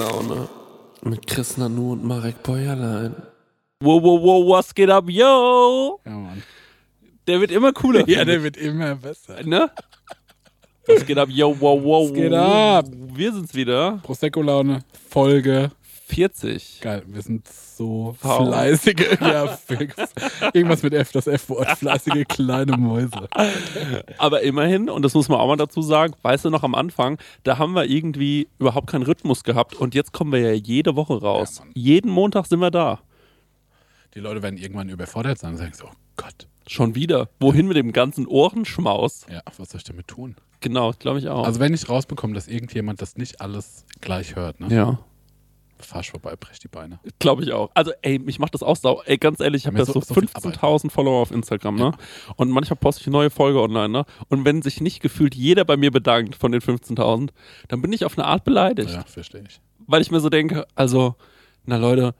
Laune mit Chris Nanu und Marek Bäuerlein. Wow, was geht ab, yo? Ja, Mann. Der wird immer cooler. Ja, der wird immer besser. Ne? Was geht ab, yo, wow. Was geht ab? Wir sind's wieder. Prosecco-Laune, Folge 40. Geil, wir sind so Wow. fleißige, ja, irgendwas mit F, das F-Wort, fleißige kleine Mäuse. Aber immerhin, und das muss man auch mal dazu sagen, weißt du noch am Anfang, da haben wir irgendwie überhaupt keinen Rhythmus gehabt und jetzt kommen wir ja jede Woche raus. Ja, Mann. Jeden Montag sind wir da. Die Leute werden irgendwann überfordert sein und sagen so, oh Gott, Schon wieder. Wohin mit dem ganzen Ohrenschmaus? ja, was soll ich damit tun? Genau, glaube ich auch. Also wenn ich rausbekomme, dass irgendjemand das nicht alles gleich hört, ne? ja, Fahr ich vorbei, brech die Beine. glaube ich auch. Also ey, mich macht das auch sau. Ey, ganz ehrlich, ich habe Mir ja so so viel 15.000 Follower auf Instagram, ne? Und manchmal poste ich eine neue Folge online, ne? Und wenn sich nicht gefühlt jeder bei mir bedankt von den 15.000, dann bin ich auf eine Art beleidigt. Ja, verstehe ich. Weil ich mir so denke, also, na Leute,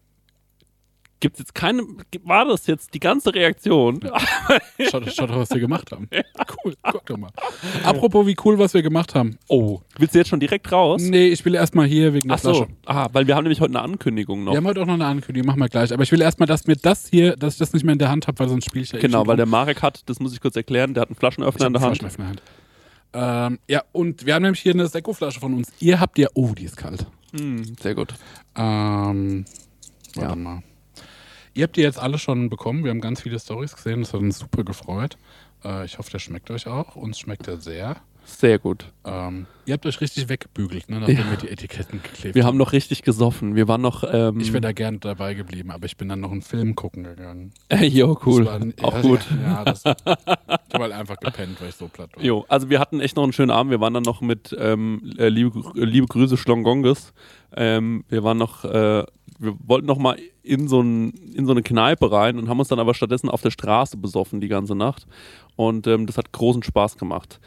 gibt's jetzt keine, war das jetzt die ganze Reaktion? Schaut doch, was wir gemacht haben. Cool, guck doch mal. Apropos, wie cool, was wir gemacht haben. Oh, willst du jetzt schon direkt raus? Nee, ich will erstmal hier wegen der Ach so, Flasche. weil wir haben nämlich heute eine Ankündigung noch. Wir haben heute auch noch eine Ankündigung, machen wir gleich. Aber ich will erstmal, dass ich das nicht mehr in der Hand habe, weil sonst spiele ich ja Genau, weil der Marek hat, das muss ich kurz erklären, der hat einen Flaschenöffner in der Hand. Ja, und wir haben nämlich hier eine Sekko-Flasche von uns. Ihr habt ja, oh, die ist kalt. Sehr gut. Warte mal. Ihr habt die jetzt alle schon bekommen. Wir haben ganz viele Storys gesehen. Das hat uns super gefreut. Ich hoffe, der schmeckt euch auch. Uns schmeckt er sehr. Sehr gut. Ihr habt euch richtig weggebügelt, ne, nachdem wir die Etiketten geklebt Wir haben noch richtig gesoffen. Wir waren noch, Ich wäre da gern dabei geblieben, aber ich bin dann noch einen Film gucken gegangen. jo, cool. Das war- Auch gut. Ja, ich habe halt einfach gepennt, weil ich so platt war. Jo, also wir hatten echt noch einen schönen Abend. Wir waren dann noch mit liebe Grüße Schlongonges. Wir waren noch, wir wollten noch mal in so eine Kneipe rein und haben uns dann aber stattdessen auf der Straße besoffen die ganze Nacht. Und das hat großen Spaß gemacht.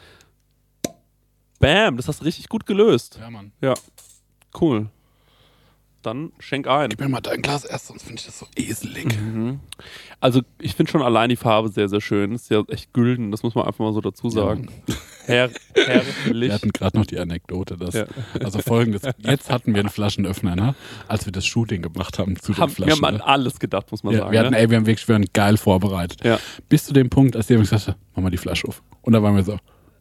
Bam, das hast du richtig gut gelöst. Ja, Mann. Ja, cool. Dann schenk ein. Gib mir mal dein Glas erst, sonst finde ich das so eselig. Also ich finde schon allein die Farbe sehr, sehr schön. Ist ja echt gülden, das muss man einfach mal so dazu sagen. Wir Herrlich. hatten gerade noch die Anekdote, dass, Ja. also folgendes, jetzt hatten wir einen Flaschenöffner, ne, als wir das Shooting gemacht haben zu den Wir Flaschen. haben an alles gedacht, muss man Ja, sagen. wir hatten, ne? wir haben wirklich geil vorbereitet. Ja. Bis zu dem Punkt, als jemand gesagt hat, mach mal die Flasche auf. Und da waren wir so,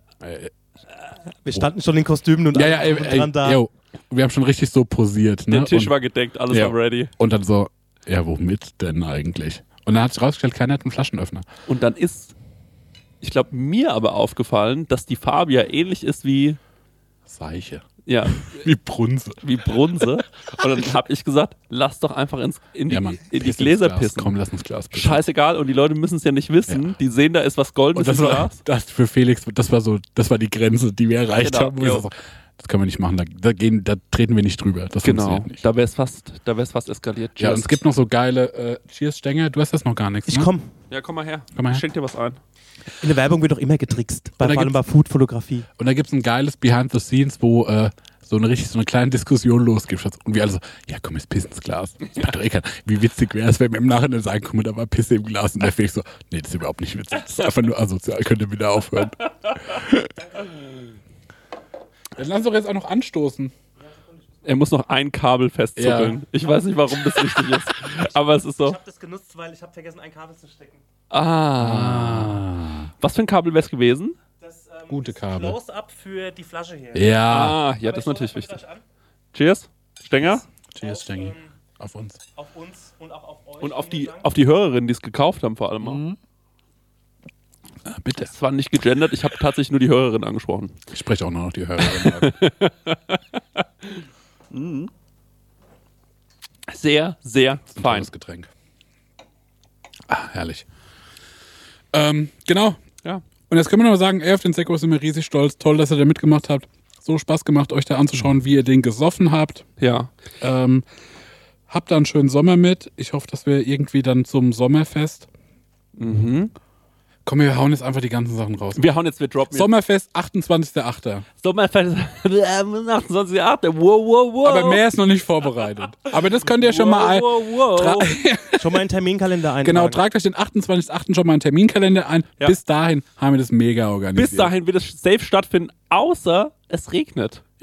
Wir standen schon in Kostümen und ja, allem drum und dran da. yo, wir haben schon richtig so posiert. Ne? Der Tisch und, war gedeckt, alles ja, war ready. Und dann so, ja, womit denn eigentlich? Und dann hat sich rausgestellt, keiner hat einen Flaschenöffner. Und dann ist, ich glaube, mir aber aufgefallen, dass die Farbe ja ähnlich ist wie, Seiche. ja, Wie Brunse. wie Brunse. Und dann habe ich gesagt, lass doch einfach in die, Ja, Mann. in die Piss ins Gläser Glas. pissen. Komm, lass uns Glas pissen. Scheißegal, und die Leute müssen es ja nicht wissen. Ja. Die sehen, da ist was Goldenes Und das im war, Glas. das für Felix, das war die Grenze, die wir erreicht Genau, haben. Wo wir jo. so, das können wir nicht machen, da treten wir nicht drüber. Das Genau, funktioniert nicht. da wäre es fast eskaliert. Ja, und es gibt noch so geile, Cheers, Stenger, du hast das noch gar nichts, Ich ne? komm. Ja, komm mal her. Komm mal her. Ich schenk dir was ein. In der Werbung wird doch immer getrickst. Vor allem bei Food-Fotografie. Und da gibt es ein geiles Behind the Scenes, wo so eine kleine Diskussion losgeht. Und wir alle so, ja komm, jetzt piss ins Glas. Das macht doch eh keiner. Wie witzig wäre es, wenn wir im Nachhinein sagen, guck mal, da war Pisse im Glas. Und der Felix so, nee, das ist überhaupt nicht witzig. Das ist einfach nur asozial, könnt ihr wieder aufhören. Dann lass doch jetzt auch noch anstoßen. Er muss noch ein Kabel festzuppeln. Ja. Ich weiß nicht, warum das wichtig ist. Aber es ist so. das genutzt, weil ich habe vergessen, ein Kabel zu stecken. Was für ein Kabel wäre es gewesen? Das Gute Kabel. Close-up für die Flasche hier. Ja. Ja, das ist natürlich wichtig. Cheers. Stenger. Cheers, Stengi. Auf uns. Auf uns und auch auf euch. Und auf die Hörerinnen, die es gekauft haben, vor allem auch. Bitte. Es war nicht gegendert, ich habe tatsächlich nur die Hörerin angesprochen. Ich spreche auch noch die Hörerin. Sehr, sehr fein. Tolles Getränk. Herrlich. Genau. Ja. Und jetzt können wir noch mal sagen, auf den Sekko sind wir riesig stolz. Toll, dass ihr da mitgemacht habt. So Spaß gemacht, euch da anzuschauen, wie ihr den gesoffen habt. Ja. Habt da einen schönen Sommer mit. Ich hoffe, dass wir irgendwie dann zum Sommerfest. Komm, wir hauen jetzt einfach die ganzen Sachen raus. Wir droppen jetzt. Sommerfest, 28.8. Sommerfest, 28.8. Wow. Aber mehr ist noch nicht vorbereitet. Aber das könnt ihr schon mal ein. Wow. Schon mal einen Terminkalender eintragen. Genau, tragt euch den 28.8. schon mal einen Terminkalender ein. Ja. Bis dahin haben wir das mega organisiert. Bis dahin wird es safe stattfinden, außer es regnet. Ja.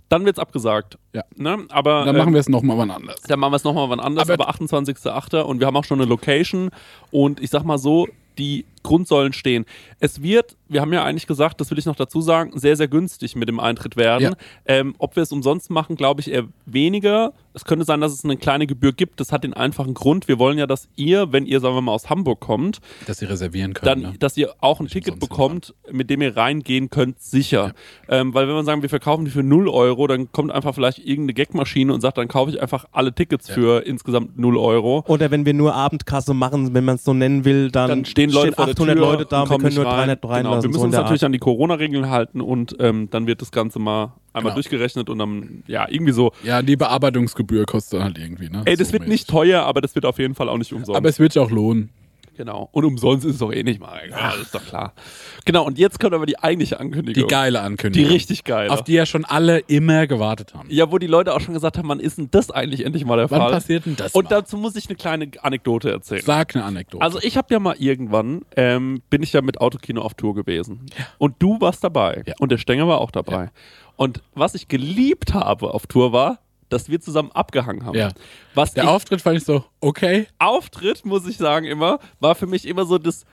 dann wird's abgesagt. Ja. Ne? Aber Dann machen wir es nochmal wann anders. Dann machen wir es nochmal wann anders, aber 28.08. und wir haben auch schon eine Location und ich sag mal so, die Grundsäulen stehen. Es wird, wir haben ja eigentlich gesagt, das will ich noch dazu sagen, sehr, sehr günstig mit dem Eintritt werden. Ob wir es umsonst machen, glaube ich eher weniger. Es könnte sein, dass es eine kleine Gebühr gibt. Das hat den einfachen Grund. Wir wollen ja, dass ihr, wenn ihr, sagen wir mal, aus Hamburg kommt, dass ihr reservieren könnt. dann, dass ihr auch ein Ticket bekommt, mit dem ihr reingehen könnt, sicher. Weil wenn wir sagen, wir verkaufen die für 0 Euro, dann kommt einfach vielleicht irgendeine Gagmaschine und sagt, dann kaufe ich einfach alle Tickets für insgesamt 0 Euro. Oder wenn wir nur Abendkasse machen, wenn man es so nennen will, dann stehen Leute vor der 800 Tür Leute da, und wir kommen können nur nicht rein. 300 reinlassen. Genau. Wir müssen so uns natürlich an die Corona-Regeln halten und dann wird das Ganze mal einmal durchgerechnet und dann, ja, irgendwie so. Ja, die Bearbeitungsgebühr kostet halt irgendwie, ne? Ey, das wird nicht teuer, aber das wird auf jeden Fall auch nicht umsonst. Aber es wird sich auch lohnen. Genau. Und umsonst ist es doch eh nicht mal egal, ist doch klar. Genau, und jetzt kommt aber die eigentliche Ankündigung. Die geile Ankündigung. Die richtig geile. Auf die ja schon alle immer gewartet haben. Ja, wo die Leute auch schon gesagt haben, wann ist denn das eigentlich endlich mal der Fall? Wann passiert denn das Und mal? dazu muss ich eine kleine Anekdote erzählen. Sag eine Anekdote. Also ich habe ja mal irgendwann, bin ich ja mit Autokino auf Tour gewesen. Ja. Und du warst dabei. Ja. Und der Stenger war auch dabei. Ja. Und was ich geliebt habe auf Tour war, dass wir zusammen abgehangen haben. Ja. Was der Auftritt fand ich so, okay. Auftritt, muss ich sagen, immer, war für mich immer so das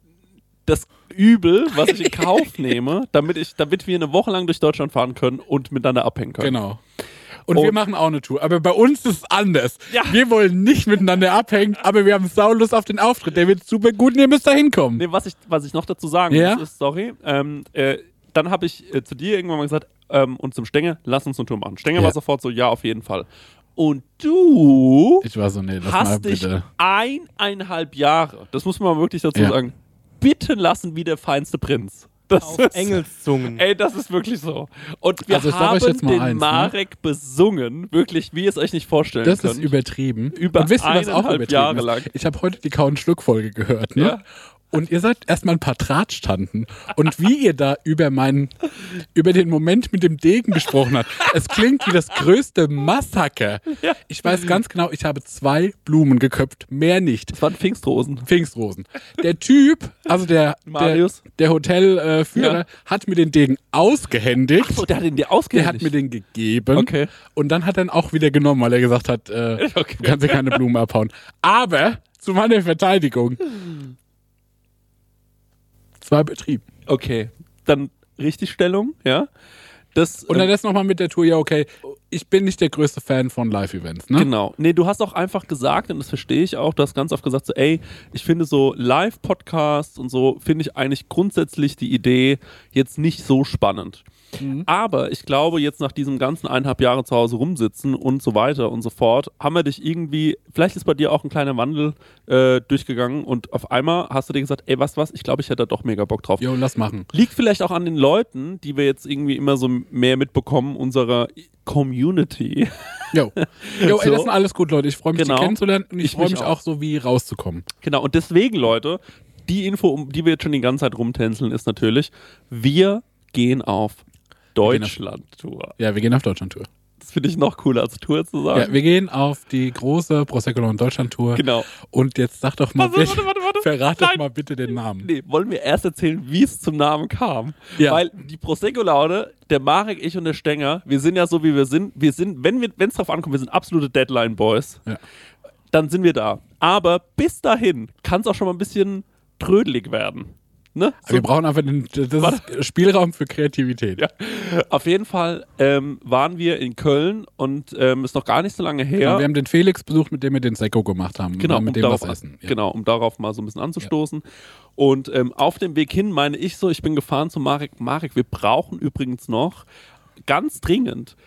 Übel, was ich in Kauf nehme, damit wir eine Woche lang durch Deutschland fahren können und miteinander abhängen können. Genau. Und wir machen auch eine Tour. Aber bei uns ist es anders. Ja. Wir wollen nicht miteinander abhängen, aber wir haben Saulust auf den Auftritt. Der wird super gut und ihr müsst da hinkommen. Nee, was ich noch dazu sagen muss, ist, sorry, dann habe ich zu dir irgendwann mal gesagt, und zum Stenger, lass uns eine Tour machen. Stenger war sofort so, ja, auf jeden Fall. Und du ich war so, nee, lass hast mal dich bitte. 1,5 Jahre, das muss man wirklich dazu sagen, bitten lassen wie der feinste Prinz. Das auf ist, Engelszungen. Ey, das ist wirklich so. Und wir haben den Marek besungen, wirklich, wie ihr es euch nicht vorstellen könnt. Das ist übertrieben. Über und wisst ihr, was auch 1,5 übertrieben Jahre ist? lang. Ich habe heute die Kauen-Schluck-Folge gehört, ne? Ja. Und ihr seid erstmal ein paar Drahtstanden. Und wie ihr da über den Moment mit dem Degen gesprochen habt, es klingt wie das größte Massaker. Ja. Ich weiß ganz genau, ich habe 2 Blumen geköpft, mehr nicht. Das waren Pfingstrosen. Der Typ, also der Marius. der Hotelführer, hat mir den Degen ausgehändigt. Achso, der hat ihn dir Der ausgehändigt. hat mir den gegeben. Okay. Und dann hat er ihn auch wieder genommen, weil er gesagt hat, du kannst dir keine Blumen abhauen. Aber zu meiner Verteidigung, es war betrieben. Okay, dann Richtigstellung, ja. Und dann das nochmal mit der Tour, ja okay, ich bin nicht der größte Fan von Live-Events, ne? Genau. Nee, du hast auch einfach gesagt, und das verstehe ich auch, du hast ganz oft gesagt so, ey, ich finde so Live-Podcasts und so, finde ich eigentlich grundsätzlich die Idee jetzt nicht so spannend. Aber ich glaube, jetzt nach diesem ganzen 1,5 Jahre zu Hause rumsitzen und so weiter und so fort, haben wir dich irgendwie, vielleicht ist bei dir auch ein kleiner Wandel durchgegangen und auf einmal hast du dir gesagt, ey, was, ich glaube, ich hätte da doch mega Bock drauf. Jo, lass machen. Liegt vielleicht auch an den Leuten, die wir jetzt irgendwie immer so mehr mitbekommen, unserer Community. Jo, ey, das sind alles gut, Leute. Ich freue mich, die kennenzulernen und ich freue mich auch so, wie rauszukommen. Genau, und deswegen, Leute, die Info, um die wir jetzt schon die ganze Zeit rumtänzeln, ist natürlich, wir gehen auf Deutschland-Tour. Ja, wir gehen auf Deutschland-Tour. Das finde ich noch cooler als Tour zu sagen. Ja, wir gehen auf die große Prosecco Laune Deutschland-Tour. Genau. Und jetzt sag doch mal, warte. verrat doch Nein. mal bitte den Namen. Nee, wollen wir erst erzählen, wie es zum Namen kam. Ja. Weil die Prosecco-Laune, der Marek, ich und der Stenger, wir sind ja so, wie wir sind. Wir sind, wenn es drauf ankommt, wir sind absolute Deadline-Boys. Ja. Dann sind wir da. Aber bis dahin kann es auch schon mal ein bisschen trödelig werden. Ne? Wir brauchen einfach das ist Spielraum für Kreativität. Ja. Auf jeden Fall waren wir in Köln und ist noch gar nicht so lange her. Genau, wir haben den Felix besucht, mit dem wir den Sekko gemacht haben. Genau, mit dem was essen. Ja. Genau, um darauf mal so ein bisschen anzustoßen. Ja. Und auf dem Weg hin meine ich so, ich bin gefahren zu Marek. Marek, wir brauchen übrigens noch ganz dringend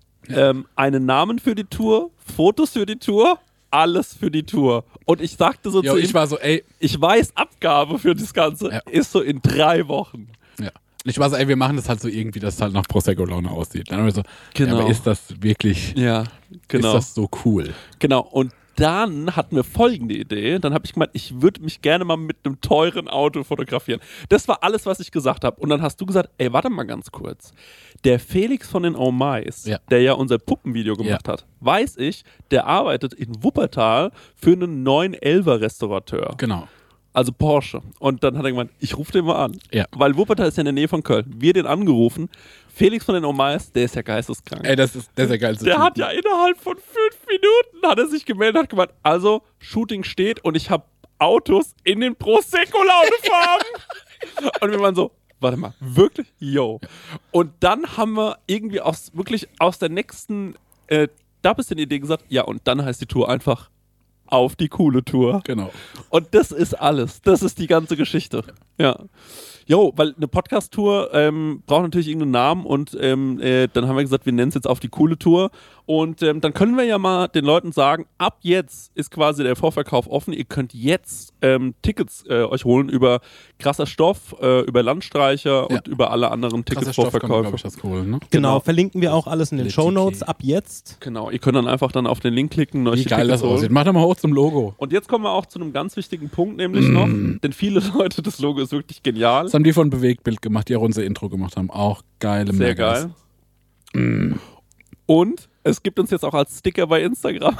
einen Namen für die Tour, Fotos für die Tour, alles für die Tour. Und ich sagte so zu ihm, ich war so, ey, ich weiß, Abgabe für das Ganze ist so in 3 Wochen. Ja. Ich war so, ey, wir machen das halt so irgendwie, dass es halt nach Prosecco-Laune aussieht. Dann haben wir so, genau. ja, aber ist das wirklich, ist das so cool? Genau, und dann hatten wir folgende Idee. Dann habe ich gemeint, ich würde mich gerne mal mit einem teuren Auto fotografieren. Das war alles, was ich gesagt habe. Und dann hast du gesagt, ey, warte mal ganz kurz. Der Felix von den Oh Mais, der ja unser Puppenvideo gemacht hat, weiß ich, der arbeitet in Wuppertal für einen 911er Restaurateur. Genau. also Porsche. Und dann hat er gemeint, ich rufe den mal an. Ja. Weil Wuppertal ist ja in der Nähe von Köln. Wir den angerufen. Felix von den Omais, der ist ja geisteskrank. Ey, das ist der geilste Der Typ. hat ja innerhalb von 5 Minuten hat er sich gemeldet, hat gemeint, also Shooting steht und ich habe Autos in den Prosecco-Launefarben. Und wir waren so, warte mal, wirklich? Yo. Und dann haben wir irgendwie wirklich aus der nächsten, da bist du in die Idee gesagt, ja, und dann heißt die Tour einfach Auf die coole Tour. Genau. Und das ist alles. Das ist die ganze Geschichte. Ja. Jo, weil eine Podcast-Tour braucht natürlich irgendeinen Namen und dann haben wir gesagt, wir nennen es jetzt Auf die coole Tour. Und dann können wir ja mal den Leuten sagen, ab jetzt ist quasi der Vorverkauf offen. Ihr könnt jetzt Tickets euch holen über Krasser Stoff, über Landstreicher und über alle anderen Tickets-Vorverkäufe. Glaube ich, das cool, ne? Genau, verlinken wir auch alles in den Legit. Shownotes ab jetzt. Genau, ihr könnt dann einfach dann auf den Link klicken und euch Wie die geil Tickets das aussieht. holen. Mach doch mal hoch zum Logo. Und jetzt kommen wir auch zu einem ganz wichtigen Punkt, nämlich noch, denn viele Leute, das Logo ist wirklich genial. Das haben die von Bewegtbild gemacht, die auch unser Intro gemacht haben. Auch geile Sehr Megas. geil. Und es gibt uns jetzt auch als Sticker bei Instagram.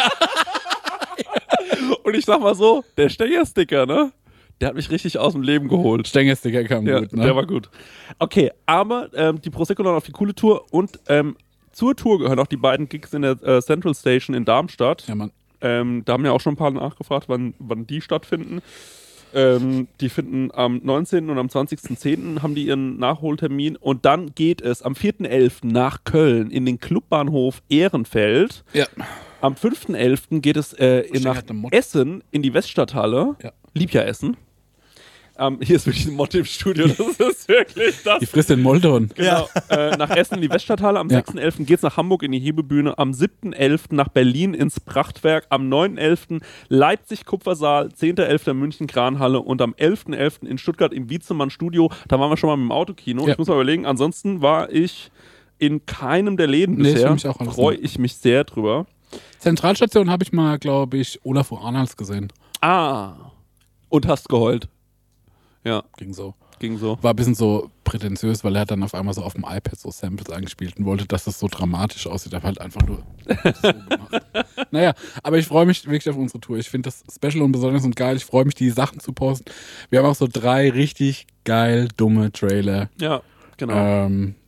Und ich sag mal so, der Stenger-Sticker, ne? Der hat mich richtig aus dem Leben geholt. Stengelsticker kam Ja, gut, ne? der war gut. Okay, aber die Prosecco auf die coole Tour und zur Tour gehören auch die beiden Gigs in der Central Station in Darmstadt. Ja, Mann. Da haben ja auch schon ein paar nachgefragt, wann die stattfinden. Die finden am 19. und am 20.10. haben die ihren Nachholtermin und dann geht es am 4.11. nach Köln in den Clubbahnhof Ehrenfeld. Ja. Am 5.11. geht es nach hat eine Motte. Essen in die Weststadthalle. Ja. Lieb ja Essen. Hier ist wirklich eine Motte im Studio, das ist wirklich das. Die frisst den Moldon. Genau. Nach Essen in die Weststadthalle. Am Ja. 6.11. geht es nach Hamburg in die Hebebühne. Am 7.11. nach Berlin ins Prachtwerk. Am 9.11. Leipzig Kupfersaal. 10.11. München Kranhalle. Und am 11.11. in Stuttgart im Wiezemann Studio. Da waren wir schon mal mit dem Autokino. Ja. Ich muss mal überlegen. Ansonsten war ich in keinem der Läden Nee, ist bisher. für mich auch alles Freue ich mich sehr drüber. Zentralstation habe ich mal, glaube ich, Olaf Arnolds gesehen. Ah. Und hast geheult. Ja, Ging so. ging so. War ein bisschen so prätentiös, weil er hat dann auf einmal so auf dem iPad so Samples eingespielt und wollte, dass das so dramatisch aussieht, aber halt einfach nur so gemacht. Naja, aber ich freue mich wirklich auf unsere Tour. Ich finde das special und besonders und geil. Ich freue mich, die Sachen zu posten. Wir haben auch so 3 richtig geil dumme Trailer. Ja, genau.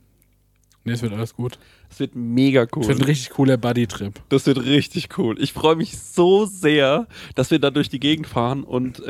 Nee, es wird alles gut. Es wird mega cool. Es wird ein richtig cooler Buddy-Trip. Das wird richtig cool. Ich freue mich so sehr, dass wir da durch die Gegend fahren und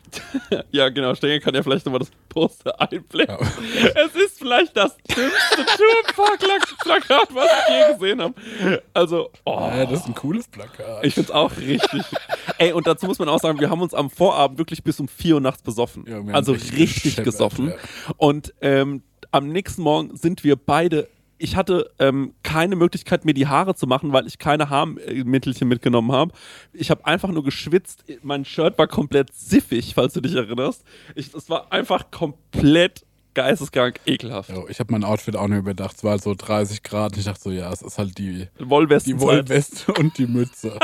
ja genau, Stenger kann ja vielleicht nochmal das Poster einblenden. Ja. Es ist vielleicht das dümmste Tourpark-Plakat, was ich je gesehen habe. Also, Ja, das ist ein cooles Plakat. ich find's auch richtig. Ey, und dazu muss man auch sagen, wir haben uns am Vorabend wirklich bis um 4 Uhr nachts besoffen. Ja, wir haben also richtig richtig gescheppert, gesoffen. ja. Und am nächsten Morgen sind wir beide. Ich hatte keine Möglichkeit, mir die Haare zu machen, weil ich keine Haarmittelchen mitgenommen habe. Ich habe einfach nur geschwitzt. Mein Shirt war komplett siffig, falls du dich erinnerst. Es war einfach komplett geisteskrank ekelhaft. Jo, ich habe mein Outfit auch nicht überdacht. Es war halt so 30 Grad. Und ich dachte so, ja, es ist halt die Wollwesten. Wollweste und die Mütze.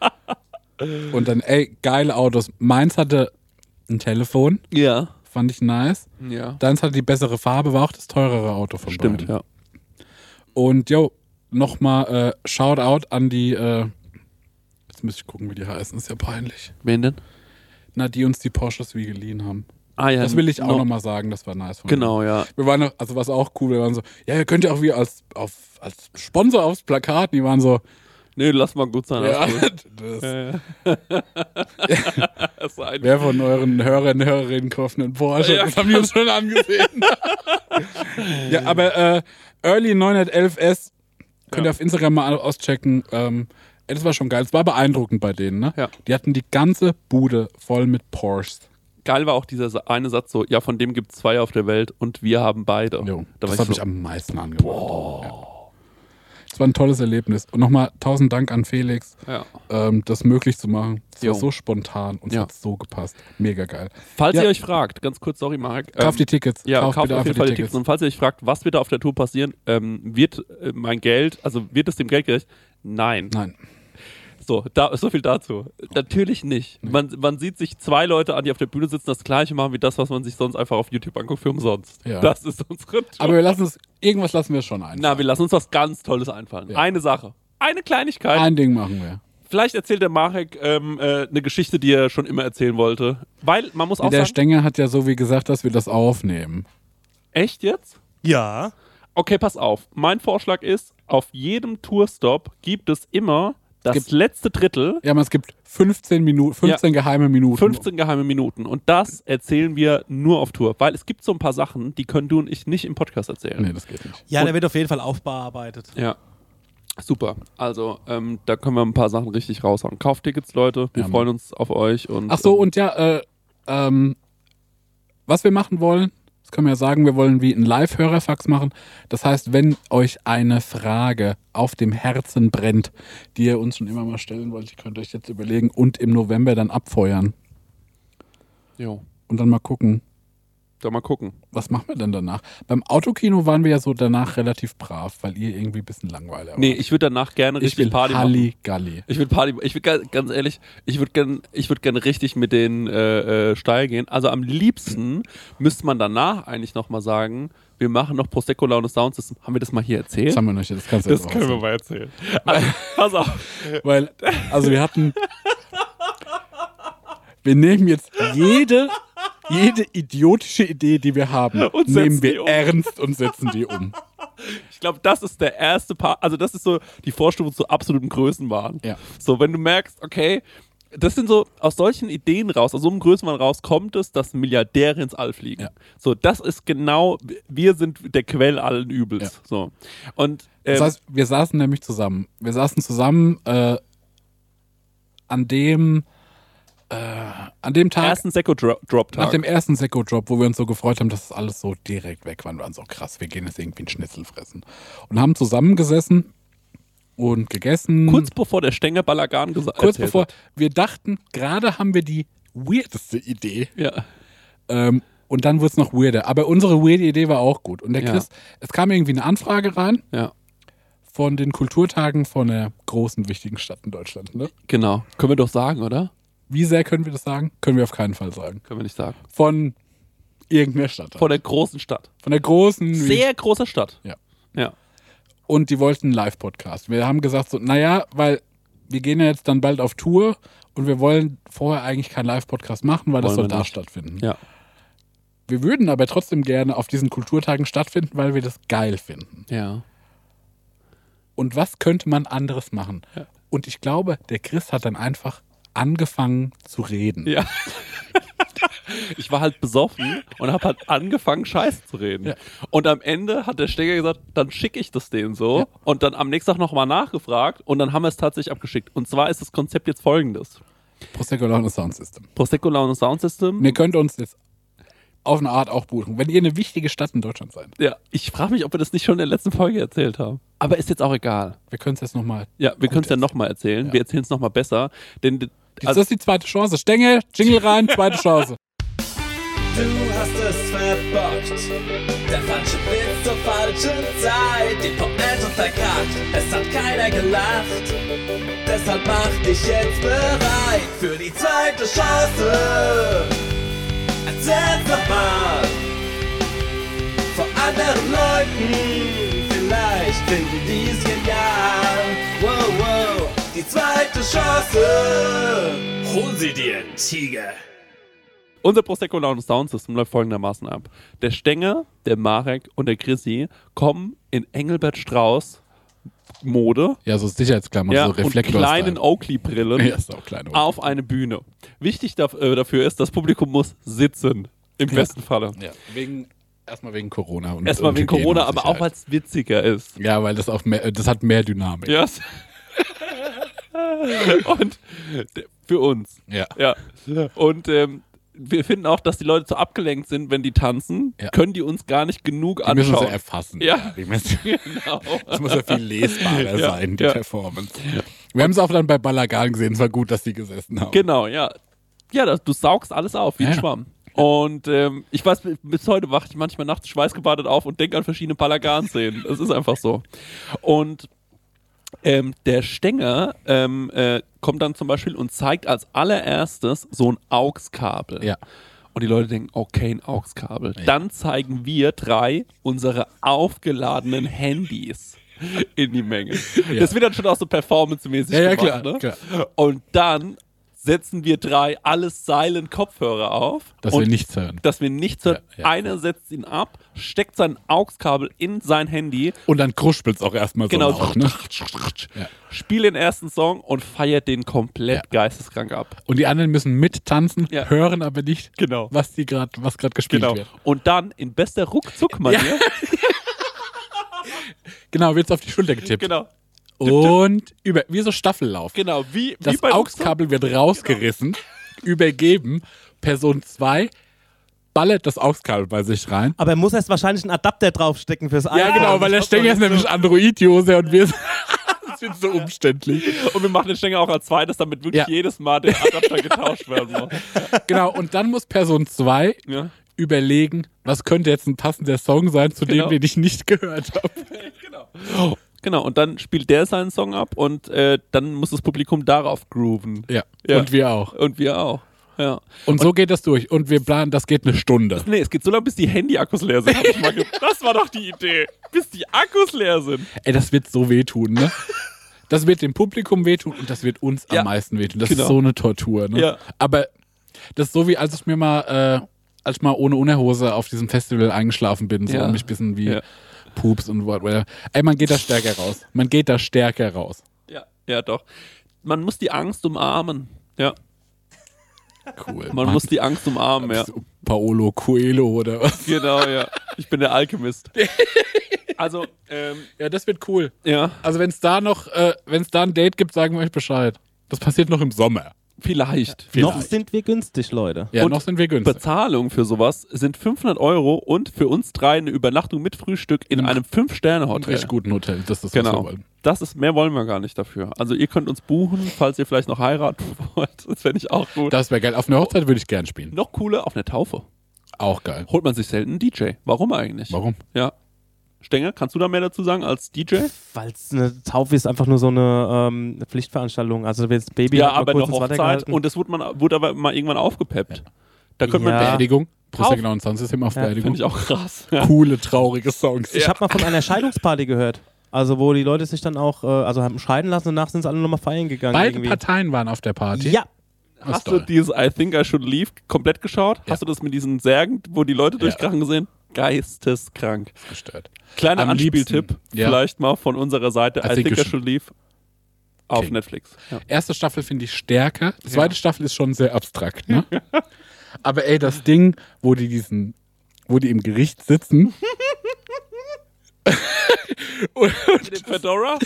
Und dann, ey, geile Autos. Meins hatte ein Telefon. Ja. Fand ich nice. Ja. Deins hatte die bessere Farbe, war auch das teurere Auto von Stimmt, beiden. ja. Und jo, nochmal Shoutout an die, jetzt muss ich gucken, wie die heißen, ist ja peinlich. Wen denn? Na, die uns die Porsches wie geliehen haben. Ah ja. Das will ich auch no. nochmal sagen, das war nice von Genau, ja. denen. Wir waren noch, also was auch cool, wir waren so, ja, ihr könnt ja auch wie als Sponsor aufs Plakat, die waren so, Nee, lass mal gut sein. ja, alles gut. das, Das war wer von euren Hörern und Hörerinnen kauft einen Porsche? Ja. Das haben wir uns schon angesehen. Ja, aber Early 911S könnt ihr auf Instagram mal auschecken. Das war schon geil. Es war beeindruckend bei denen, ne? Ja. Die hatten die ganze Bude voll mit Porsches. Geil war auch dieser eine Satz so, ja, von dem gibt es 2 auf der Welt und wir haben beide. Jo, Da war das ich hat mich so, am meisten angemacht. Ja. Es war ein tolles Erlebnis. Und nochmal 1000 Dank an Felix, ja. das möglich zu machen. Es Jo. war so spontan und es Ja. hat so gepasst. Mega geil. Falls Ja. ihr euch fragt, ganz kurz, sorry Marek. Kauft die Tickets. Ja, kauft bitte auf einfach jeden Fall die Tickets. Und falls ihr euch fragt, was wird da auf der Tour passieren, wird mein Geld, also wird es dem Geld gerecht? Nein. Nein. So viel dazu. Natürlich nicht. Man sieht sich 2 Leute an, die auf der Bühne sitzen, das gleiche machen wie das, was man sich sonst einfach auf YouTube anguckt für umsonst. Ja. Das ist unsere Tour. Aber irgendwas lassen wir schon ein. Na, wir lassen uns was ganz Tolles einfallen. Ja. Eine Sache. Eine Kleinigkeit. Ein Ding machen wir. Vielleicht erzählt der Marek eine Geschichte, die er schon immer erzählen wollte. Weil, man muss auch Der sagen... Stenger hat ja so wie gesagt, dass wir das aufnehmen. Echt jetzt? Ja. Okay, pass auf. Mein Vorschlag ist, auf jedem Tourstop gibt es immer das letzte Drittel, Ja, aber es gibt 15 geheime Minuten. 15 geheime Minuten. Und das erzählen wir nur auf Tour. Weil es gibt so ein paar Sachen, die können du und ich nicht im Podcast erzählen. Nee, das geht nicht. Ja, der wird auf jeden Fall aufbearbeitet. Ja. Super. Also, da können wir ein paar Sachen richtig raushauen. Kauftickets, Leute. Wir Ja, freuen uns auf euch. Und, Ach so, und ja, was wir machen wollen, das können wir ja sagen, wir wollen wie ein Live-Hörerfax machen. Das heißt, wenn euch eine Frage auf dem Herzen brennt, die ihr uns schon immer mal stellen wollt, ihr könnt euch jetzt überlegen und im November dann abfeuern. Jo. Und dann mal gucken, Da mal gucken. was machen wir denn danach? Beim Autokino waren wir ja so danach relativ brav, weil ihr irgendwie ein bisschen langweilig wart. Nee, ich würde danach gerne ich richtig will Party machen. Halligalli. Ich würde ganz ehrlich, ich würde gerne richtig mit den steil gehen. Also am liebsten müsste man danach eigentlich nochmal sagen, wir machen noch Prosecco Laune Sound System. Haben wir das mal hier erzählt? Das haben wir noch nicht, das kannst du Das jetzt können wir rausnehmen. mal erzählen. Also, pass auf. Weil, also wir hatten. Wir nehmen jetzt jede idiotische Idee, die wir haben, Und nehmen setzen die wir um. ernst und setzen die um. Ich glaube, das ist der erste Part. Also das ist so die Vorstufe zu absoluten Größenwahn. Ja. So, wenn du merkst, okay, das sind so, aus solchen Ideen raus, aus so einem Größenwahn raus, kommt es, dass Milliardäre ins All fliegen. Ja. So, das ist genau, wir sind der Quell allen Übels. Ja. So. Und Das heißt, wir saßen nämlich zusammen. Wir saßen zusammen an dem Tag, ersten Sekko-Drop-Tag. nach dem ersten Sekko-Drop, wo wir uns so gefreut haben, dass das alles so direkt weg war. Wir waren so krass, wir gehen jetzt irgendwie einen Schnitzel fressen. Und haben zusammengesessen und gegessen. Kurz bevor der Stenger Balagan gesagt Kurz bevor, wir dachten, gerade haben wir die weirdeste Idee. Ja. Und dann wurde es noch weirder. Aber unsere weirde Idee war auch gut. Und der Ja. Chris, es kam irgendwie eine Anfrage rein Ja. von den Kulturtagen von der großen, wichtigen Stadt in Deutschland. Ne? Genau. Können wir doch sagen, oder? Wie sehr können wir das sagen? Können wir auf keinen Fall sagen. Können wir nicht sagen. Von irgendeiner Stadt. Vor der großen Stadt. Von der großen. Sehr große Stadt. Ja. Ja. Und die wollten einen Live-Podcast. Wir haben gesagt so, naja, weil wir gehen ja jetzt dann bald auf Tour und wir wollen vorher eigentlich keinen Live-Podcast machen, weil das Wollen soll wir da nicht. stattfinden. Ja. Wir würden aber trotzdem gerne auf diesen Kulturtagen stattfinden, weil wir das geil finden. Ja. Und was könnte man anderes machen? Ja. Und ich glaube, der Chris hat dann einfach angefangen zu reden. Ja. Ich war halt besoffen und habe halt angefangen, Scheiß zu reden. Ja. Und am Ende hat der Steger gesagt, dann schicke ich das denen so. Ja. Und dann am nächsten Tag nochmal nachgefragt und dann haben wir es tatsächlich abgeschickt. Und zwar ist das Konzept jetzt folgendes. Prosecco Laune Sound System. Prosecco Laune Sound System. Und ihr könnt uns jetzt auf eine Art auch buchen, wenn ihr eine wichtige Stadt in Deutschland seid. Ja, ich frage mich, ob wir das nicht schon in der letzten Folge erzählt haben. Aber ist jetzt auch egal. Wir können es jetzt nochmal. Ja, wir können es ja nochmal erzählen. Ja. Wir erzählen es nochmal besser. Denn Das ist die zweite Chance. Stengel, Jingle rein, zweite Chance. Du hast es verbockt. Der falsche Witz zur falschen Zeit. Die Pointe verkackt. Es hat keiner gelacht. Deshalb mach dich jetzt bereit für die zweite Chance. Erzähl's nochmal. Vor anderen Leuten. Vielleicht finden die's genial. Wow, wow. Die zweite Chance. Hol sie dir, Tiger. unser Prosecco Laune Sound System läuft folgendermaßen ab. Der Stenger, der Marek und der Chrissy kommen in Engelbert Strauß Mode, Ja, so Sicherheitsklammern, ja, so und Reflektor. kleinen Oakley-Brillen Ja, ist auch klein. auf eine Bühne. Wichtig dafür ist, das Publikum muss sitzen, im Ja. besten Falle. Ja, erstmal wegen Corona. Und Erstmal wegen Hygiene Corona, und aber auch Sicherheit. weil es witziger ist. Ja, weil das auch mehr, das hat mehr Dynamik. Ja. Und für uns. Ja. Ja. Und wir finden auch, dass die Leute zu abgelenkt sind, wenn die tanzen, Ja. können die uns gar nicht genug Die müssen anschauen. sie erfassen. Ja. Die müssen, Genau. das muss ja viel lesbarer Ja, sein, die ja. Performance. Wir haben es auch dann bei Balagan gesehen, es war gut, dass die gesessen haben. Genau, ja. Ja, du saugst alles auf, wie ein Ja. Schwamm. Und ich weiß, bis heute wache ich manchmal nachts schweißgebadet auf und denke an verschiedene Balagan-Szenen. Das ist einfach so. Und der Stenger kommt dann zum Beispiel und zeigt als allererstes so ein AUX-Kabel. Ja. Und die Leute denken, okay, ein AUX-Kabel. Ja. Dann zeigen wir 3 unsere aufgeladenen Handys. in die Menge. Ja. Das wird dann schon auch so performancemäßig Ja, gemacht. klar, Ne? klar. Und dann setzen wir 3 alles silent Kopfhörer auf. Dass und wir nichts hören. Dass wir nichts hören. Ja. Einer setzt ihn ab, steckt sein AUX-Kabel in sein Handy. Und dann kruspelt es auch erstmal so Genau. laut, ne? Ja. Spielt den ersten Song und feiert den komplett geisteskrank ab. Und die anderen müssen mittanzen, Ja. hören aber nicht, Genau. was gerade gespielt Genau. wird. Und dann in bester Ruckzuck-Manier. Genau, wird's auf die Schulter getippt. Genau. Und wie so Staffellauf. Genau. Wie Das bei AUX-Kabel wird rausgerissen, übergeben, Person 2 ballert das AUX-Kabel bei sich rein. Aber er muss erst wahrscheinlich einen Adapter draufstecken fürs iPhone. Ja, genau, weil der Stänger ist nämlich Android-User und wir das wird so umständlich. Und wir machen den Stänger auch als zweites, damit wirklich Ja. jedes Mal der Adapter getauscht werden muss. Genau, und dann muss Person 2 Ja. überlegen, was könnte jetzt ein passender Song sein, zu Genau. dem den ich nicht gehört habe. Genau. Genau, und dann spielt der seinen Song ab und dann muss das Publikum darauf grooven. Ja. Ja. Und wir auch. Und wir auch. Ja. Und so geht das durch. Und wir planen, das geht eine Stunde. Nee, es geht so lange, bis die Handy-Akkus leer sind. Hab ich mal das war doch die Idee. Bis die Akkus leer sind. Ey, das wird so wehtun, ne? Das wird dem Publikum wehtun und das wird uns Ja. am meisten wehtun. Das Genau. ist so eine Tortur, ne? Ja. Aber das ist so, wie als ich mal ohne Unterhose auf diesem Festival eingeschlafen bin, so Ja. und mich ein bisschen wie Ja. Pups und whatever. Ey, man geht da stärker raus. Man geht da stärker raus. Ja, doch. Man muss die Angst umarmen. Ja, Cool. man muss die Angst umarmen, ja. So Paolo Coelho oder was? Genau, ja. Ich bin der Alchemist. Also, Ja, das wird cool. ja, Also wenn es da ein Date gibt, sagen wir euch Bescheid. Das passiert noch im Sommer. vielleicht. Noch sind wir günstig, Leute. Ja, Und noch sind wir günstig. Bezahlung für sowas sind 500 € und für uns 3 eine Übernachtung mit Frühstück in einem 5-Sterne-Hotel. Richtig guten Hotel. Das ist das, was Genau. wir wollen. Das ist, mehr wollen wir gar nicht dafür. Also ihr könnt uns buchen, falls ihr vielleicht noch heiraten wollt. Das fände ich auch gut. Das wäre geil. Auf einer Hochzeit würde ich gern spielen. Noch cooler, auf einer Taufe. Auch geil. Holt man sich selten einen DJ. Warum eigentlich? Warum? Ja. Stenger, kannst du da mehr dazu sagen als DJ? Weil es eine Taufe ist einfach nur so eine Pflichtveranstaltung. Also das Baby Ja, hat mal aber kurz eine ins Wasser Hochzeit gehalten. und das wurde aber mal irgendwann aufgepeppt. Da könnte man Ja. Beerdigung. Tauf- Brüste genau und Soundsystem auf Ja, Beerdigung. Finde ich auch krass. Ja. Coole, traurige Songs. Ich habe mal von einer Scheidungsparty gehört. Also wo die Leute sich dann auch haben scheiden lassen und danach sind sie alle nochmal feiern gegangen. Beide irgendwie. Parteien waren auf der Party. Ja, Das ist Hast du toll. dieses I Think I Should Leave komplett geschaut? Ja. Hast du das mit diesen Särgen, wo die Leute durchkrachen gesehen? Geisteskrank. Gestört. Kleiner Am Anspieltipp, liebsten, ja. vielleicht mal von unserer Seite. I Think I Should Leave auf Okay. Netflix. Ja. Erste Staffel finde ich stärker. Zweite Staffel ist schon sehr abstrakt, ne? Aber ey, das Ding, wo die im Gericht sitzen. Mit dem Fedora?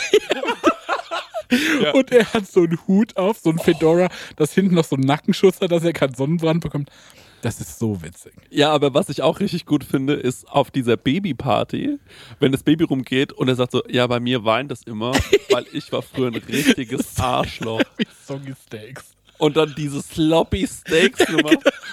Ja. Und er hat so einen Hut auf, so ein Fedora, das hinten noch so einen Nackenschutz hat, dass er keinen Sonnenbrand bekommt. Das ist so witzig. Ja, aber was ich auch richtig gut finde, ist auf dieser Babyparty, wenn das Baby rumgeht und er sagt so, ja, bei mir weint es immer, weil ich war früher ein richtiges Arschloch. Wie Soggy Steaks. Und dann diese Sloppy Steaks Nummer.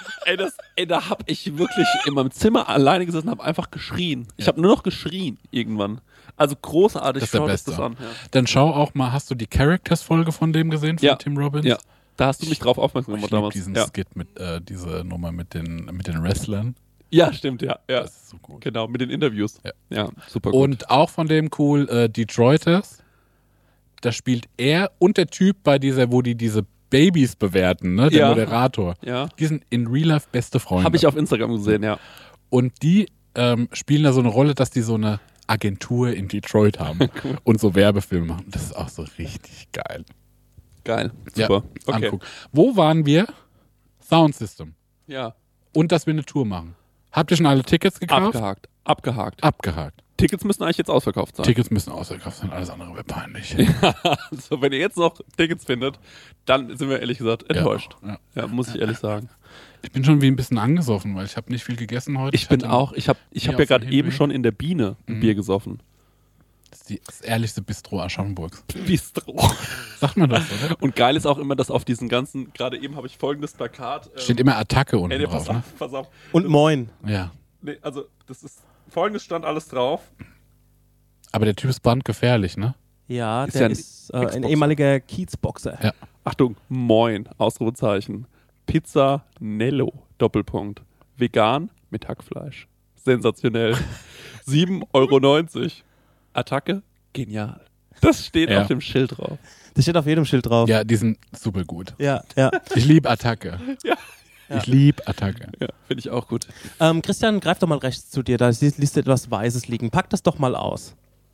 Da hab ich wirklich in meinem Zimmer alleine gesessen und hab einfach geschrien. Ich habe nur noch geschrien irgendwann. Also großartig, Das ist der schaut euch Beste. das an. Ja. Dann schau auch mal, hast du die Characters-Folge von dem gesehen, von Ja. Tim Robbins? Ja, da hast du mich drauf aufmerksam Ich gemacht lieb damals. diesen Ja. Skit mit diese Nummer mit den Wrestlern. Ja, stimmt, ja. Das ist so gut. Genau, mit den Interviews. Ja. Ja, super gut. Und auch von dem cool Detroiters. Da spielt er und der Typ bei dieser, wo die diese Babys bewerten, ne? Der Ja. Moderator. Ja. Die sind in Real Life beste Freunde. Habe ich auf Instagram gesehen, ja. Und die spielen da so eine Rolle, dass die so eine Agentur in Detroit haben und so Werbefilme machen. Das ist auch so richtig geil. Geil. Super. Ja, Okay. angucken. Wo waren wir? Sound System. Ja. Und dass wir eine Tour machen. Habt ihr schon alle Tickets gekauft? Abgehakt. Abgehakt. Tickets müssen eigentlich jetzt ausverkauft sein. Tickets müssen ausverkauft sein, alles andere wäre peinlich. Also, wenn ihr jetzt noch Tickets findet, dann sind wir ehrlich gesagt enttäuscht. Ja. Ja, muss ich ehrlich sagen. Ich bin schon wie ein bisschen angesoffen, weil ich habe nicht viel gegessen heute. Ich bin hatte- auch, ich hab auf ja dem gerade eben Hinweg. schon in der Biene ein Bier gesoffen. Das ist das ehrlichste Bistro Aschaffenburgs. Bistro. Sagt man das, oder? Und geil ist auch immer, dass auf diesen ganzen, gerade eben habe ich folgendes Plakat. Steht immer Attacke unten nee, drauf, pass ne? auf, pass auf. und moin. Ja. Nee, also, das ist, folgendes stand alles drauf. Aber der Typ ist brandgefährlich, ne? Ja, Ist der ja ein ist ein Xboxer. ehemaliger Kiezboxer. Ja. Achtung, moin, Ausrufezeichen. Pizza Nello, Doppelpunkt. Vegan mit Hackfleisch. Sensationell. 7,90 €. Attacke, Genial. Das steht auf dem Schild drauf. Das steht auf jedem Schild drauf. Ja, die sind super gut. Ja. Ich liebe Attacke. Ja. Ich liebe Attacke. Ja, finde ich auch gut. Christian, greif doch mal rechts zu dir. Da liest du etwas Weißes liegen. Pack das doch mal aus.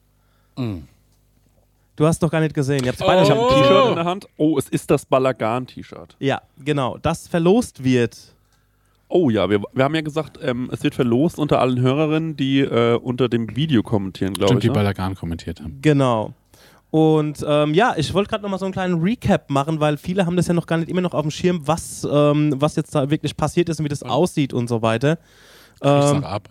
Du hast doch gar nicht gesehen. Ihr habt's beide Ich habe schon. ein T-Shirt in der Hand. Oh, es ist das Balagan-T-Shirt. Ja, genau. Das verlost wird. Oh ja, wir haben ja gesagt, es wird verlost unter allen Hörerinnen, die unter dem Video kommentieren, glaube ich. Stimmt, die Ne? Balagan kommentiert haben. Genau. Und ich wollte gerade noch mal so einen kleinen Recap machen, weil viele haben das ja noch gar nicht immer noch auf dem Schirm, was jetzt da wirklich passiert ist und wie das aussieht und so weiter. Ich sag ab.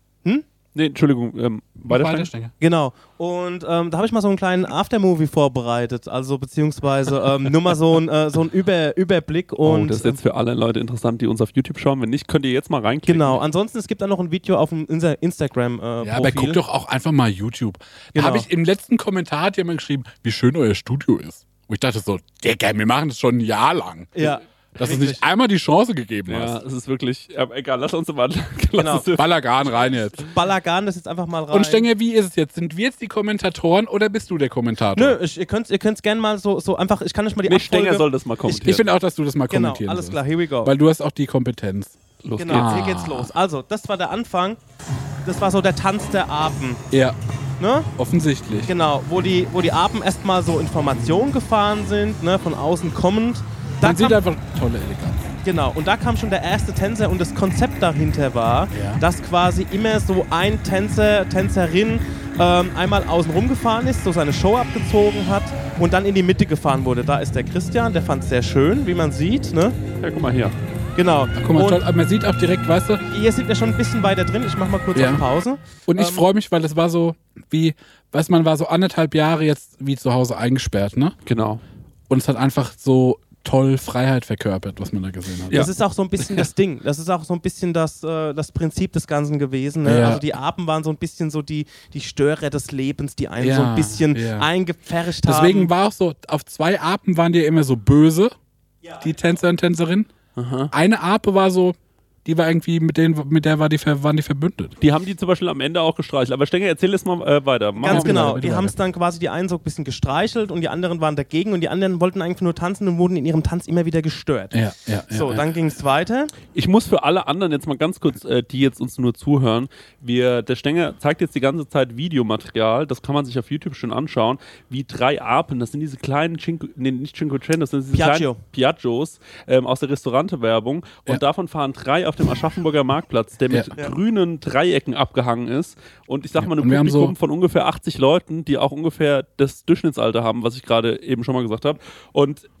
Nee, Entschuldigung, weiter. Genau. Und da habe ich mal so einen kleinen Aftermovie vorbereitet, also beziehungsweise nur mal so ein Überblick. Und Das ist jetzt für alle Leute interessant, die uns auf YouTube schauen. Wenn nicht, könnt ihr jetzt mal reinklicken. Genau. Ansonsten, es gibt dann noch ein Video auf dem Instagram-Profil. Ja, aber guckt doch auch einfach mal YouTube. Da Genau. habe ich im letzten Kommentar hat jemand geschrieben, wie schön euer Studio ist. Und ich dachte so, Digga, wir machen das schon ein Jahr lang. Ja. Dass du uns nicht einmal die Chance gegeben Ja, hast. es ist wirklich, egal, lass uns mal. Genau. Balagan rein jetzt. Balagan, das jetzt einfach mal rein. Und Stenger, wie ist es jetzt? Sind wir jetzt die Kommentatoren oder bist du der Kommentator? Nö, ihr könnt's gerne mal so einfach, ich kann euch mal die Nee, Abfolge... Stenger soll das mal Ich kommentieren. finde auch, dass du das mal Genau, kommentieren alles sollst. klar, here we go. Weil du hast auch die Kompetenz. Los Genau, geht's. hier geht's los. Also, das war der Anfang. Das war so der Tanz der Apen. Ja, Ne? offensichtlich. Genau, wo die Apen erstmal so Informationen gefahren sind, ne, von außen kommend. Man sieht einfach tolle Eleganz. Genau, und da kam schon der erste Tänzer und das Konzept dahinter war, dass quasi immer so ein Tänzerin einmal außen rumgefahren ist, so seine Show abgezogen hat und dann in die Mitte gefahren wurde. Da ist der Christian, der fand es sehr schön, wie man sieht. Ne? Ja, guck mal hier. Genau. Guck mal, und toll. Aber man sieht auch direkt, weißt du, ihr seid ja schon ein bisschen weiter drin. Ich mach mal kurz Ja. auf Pause. und ich freue mich, weil es war so wie, weißt du, man war so 1,5 Jahre jetzt wie zu Hause eingesperrt, ne? Genau. Und es hat einfach so toll Freiheit verkörpert, was man da gesehen hat. Ja. Das ist auch so ein bisschen das Ding. Das ist auch so ein bisschen das Prinzip des Ganzen gewesen. Ne? Ja. Also die Apen waren so ein bisschen so die Störer des Lebens, die einen Ja, so ein bisschen ja. eingepfercht haben. Deswegen war auch so, auf 2 Apen waren die ja immer so böse, die Tänzer und Tänzerinnen. Eine Ape war so, die war irgendwie, mit der waren die verbündet. Die haben die zum Beispiel am Ende auch gestreichelt. Aber Stenger, erzähl es mal weiter. Mach Ganz mal genau. weiter, Die bitte haben es dann quasi die einen so ein bisschen gestreichelt und die anderen waren dagegen und die anderen wollten eigentlich nur tanzen und wurden in ihrem Tanz immer wieder gestört. Ja. So, dann ging es weiter. Ich muss für alle anderen jetzt mal ganz kurz, die jetzt uns nur zuhören, der Stenger zeigt jetzt die ganze Zeit Videomaterial, das kann man sich auf YouTube schon anschauen, wie 3 Apen, das sind diese kleinen nicht Cinquecento, das sind diese Piaggio. kleinen Piaggios aus der Restaurantewerbung und davon fahren 3 auf dem Aschaffenburger Marktplatz, der mit grünen Dreiecken abgehangen ist und ich sag mal, ein und wir haben Publikum so von ungefähr 80 Leuten, die auch ungefähr das Durchschnittsalter haben, was ich gerade eben schon mal gesagt habe und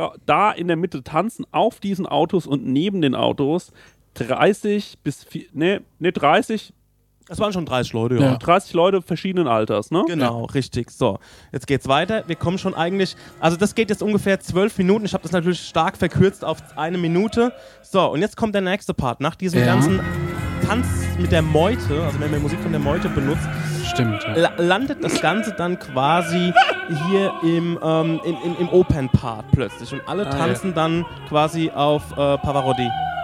da in der Mitte tanzen auf diesen Autos und neben den Autos 30 Das waren schon 30 Leute, ja. 30 Leute verschiedenen Alters, ne? Genau, richtig. So, jetzt geht's weiter. Wir kommen schon eigentlich, also das geht jetzt ungefähr 12 Minuten. Ich habe das natürlich stark verkürzt auf 1 Minute. So, und jetzt kommt der nächste Part. Nach diesem ganzen Tanz mit der Meute, also wenn man Musik von der Meute benutzt, Stimmt. Ja. landet das Ganze dann quasi hier im Opern-Part plötzlich. Und alle tanzen dann quasi auf Pavarotti.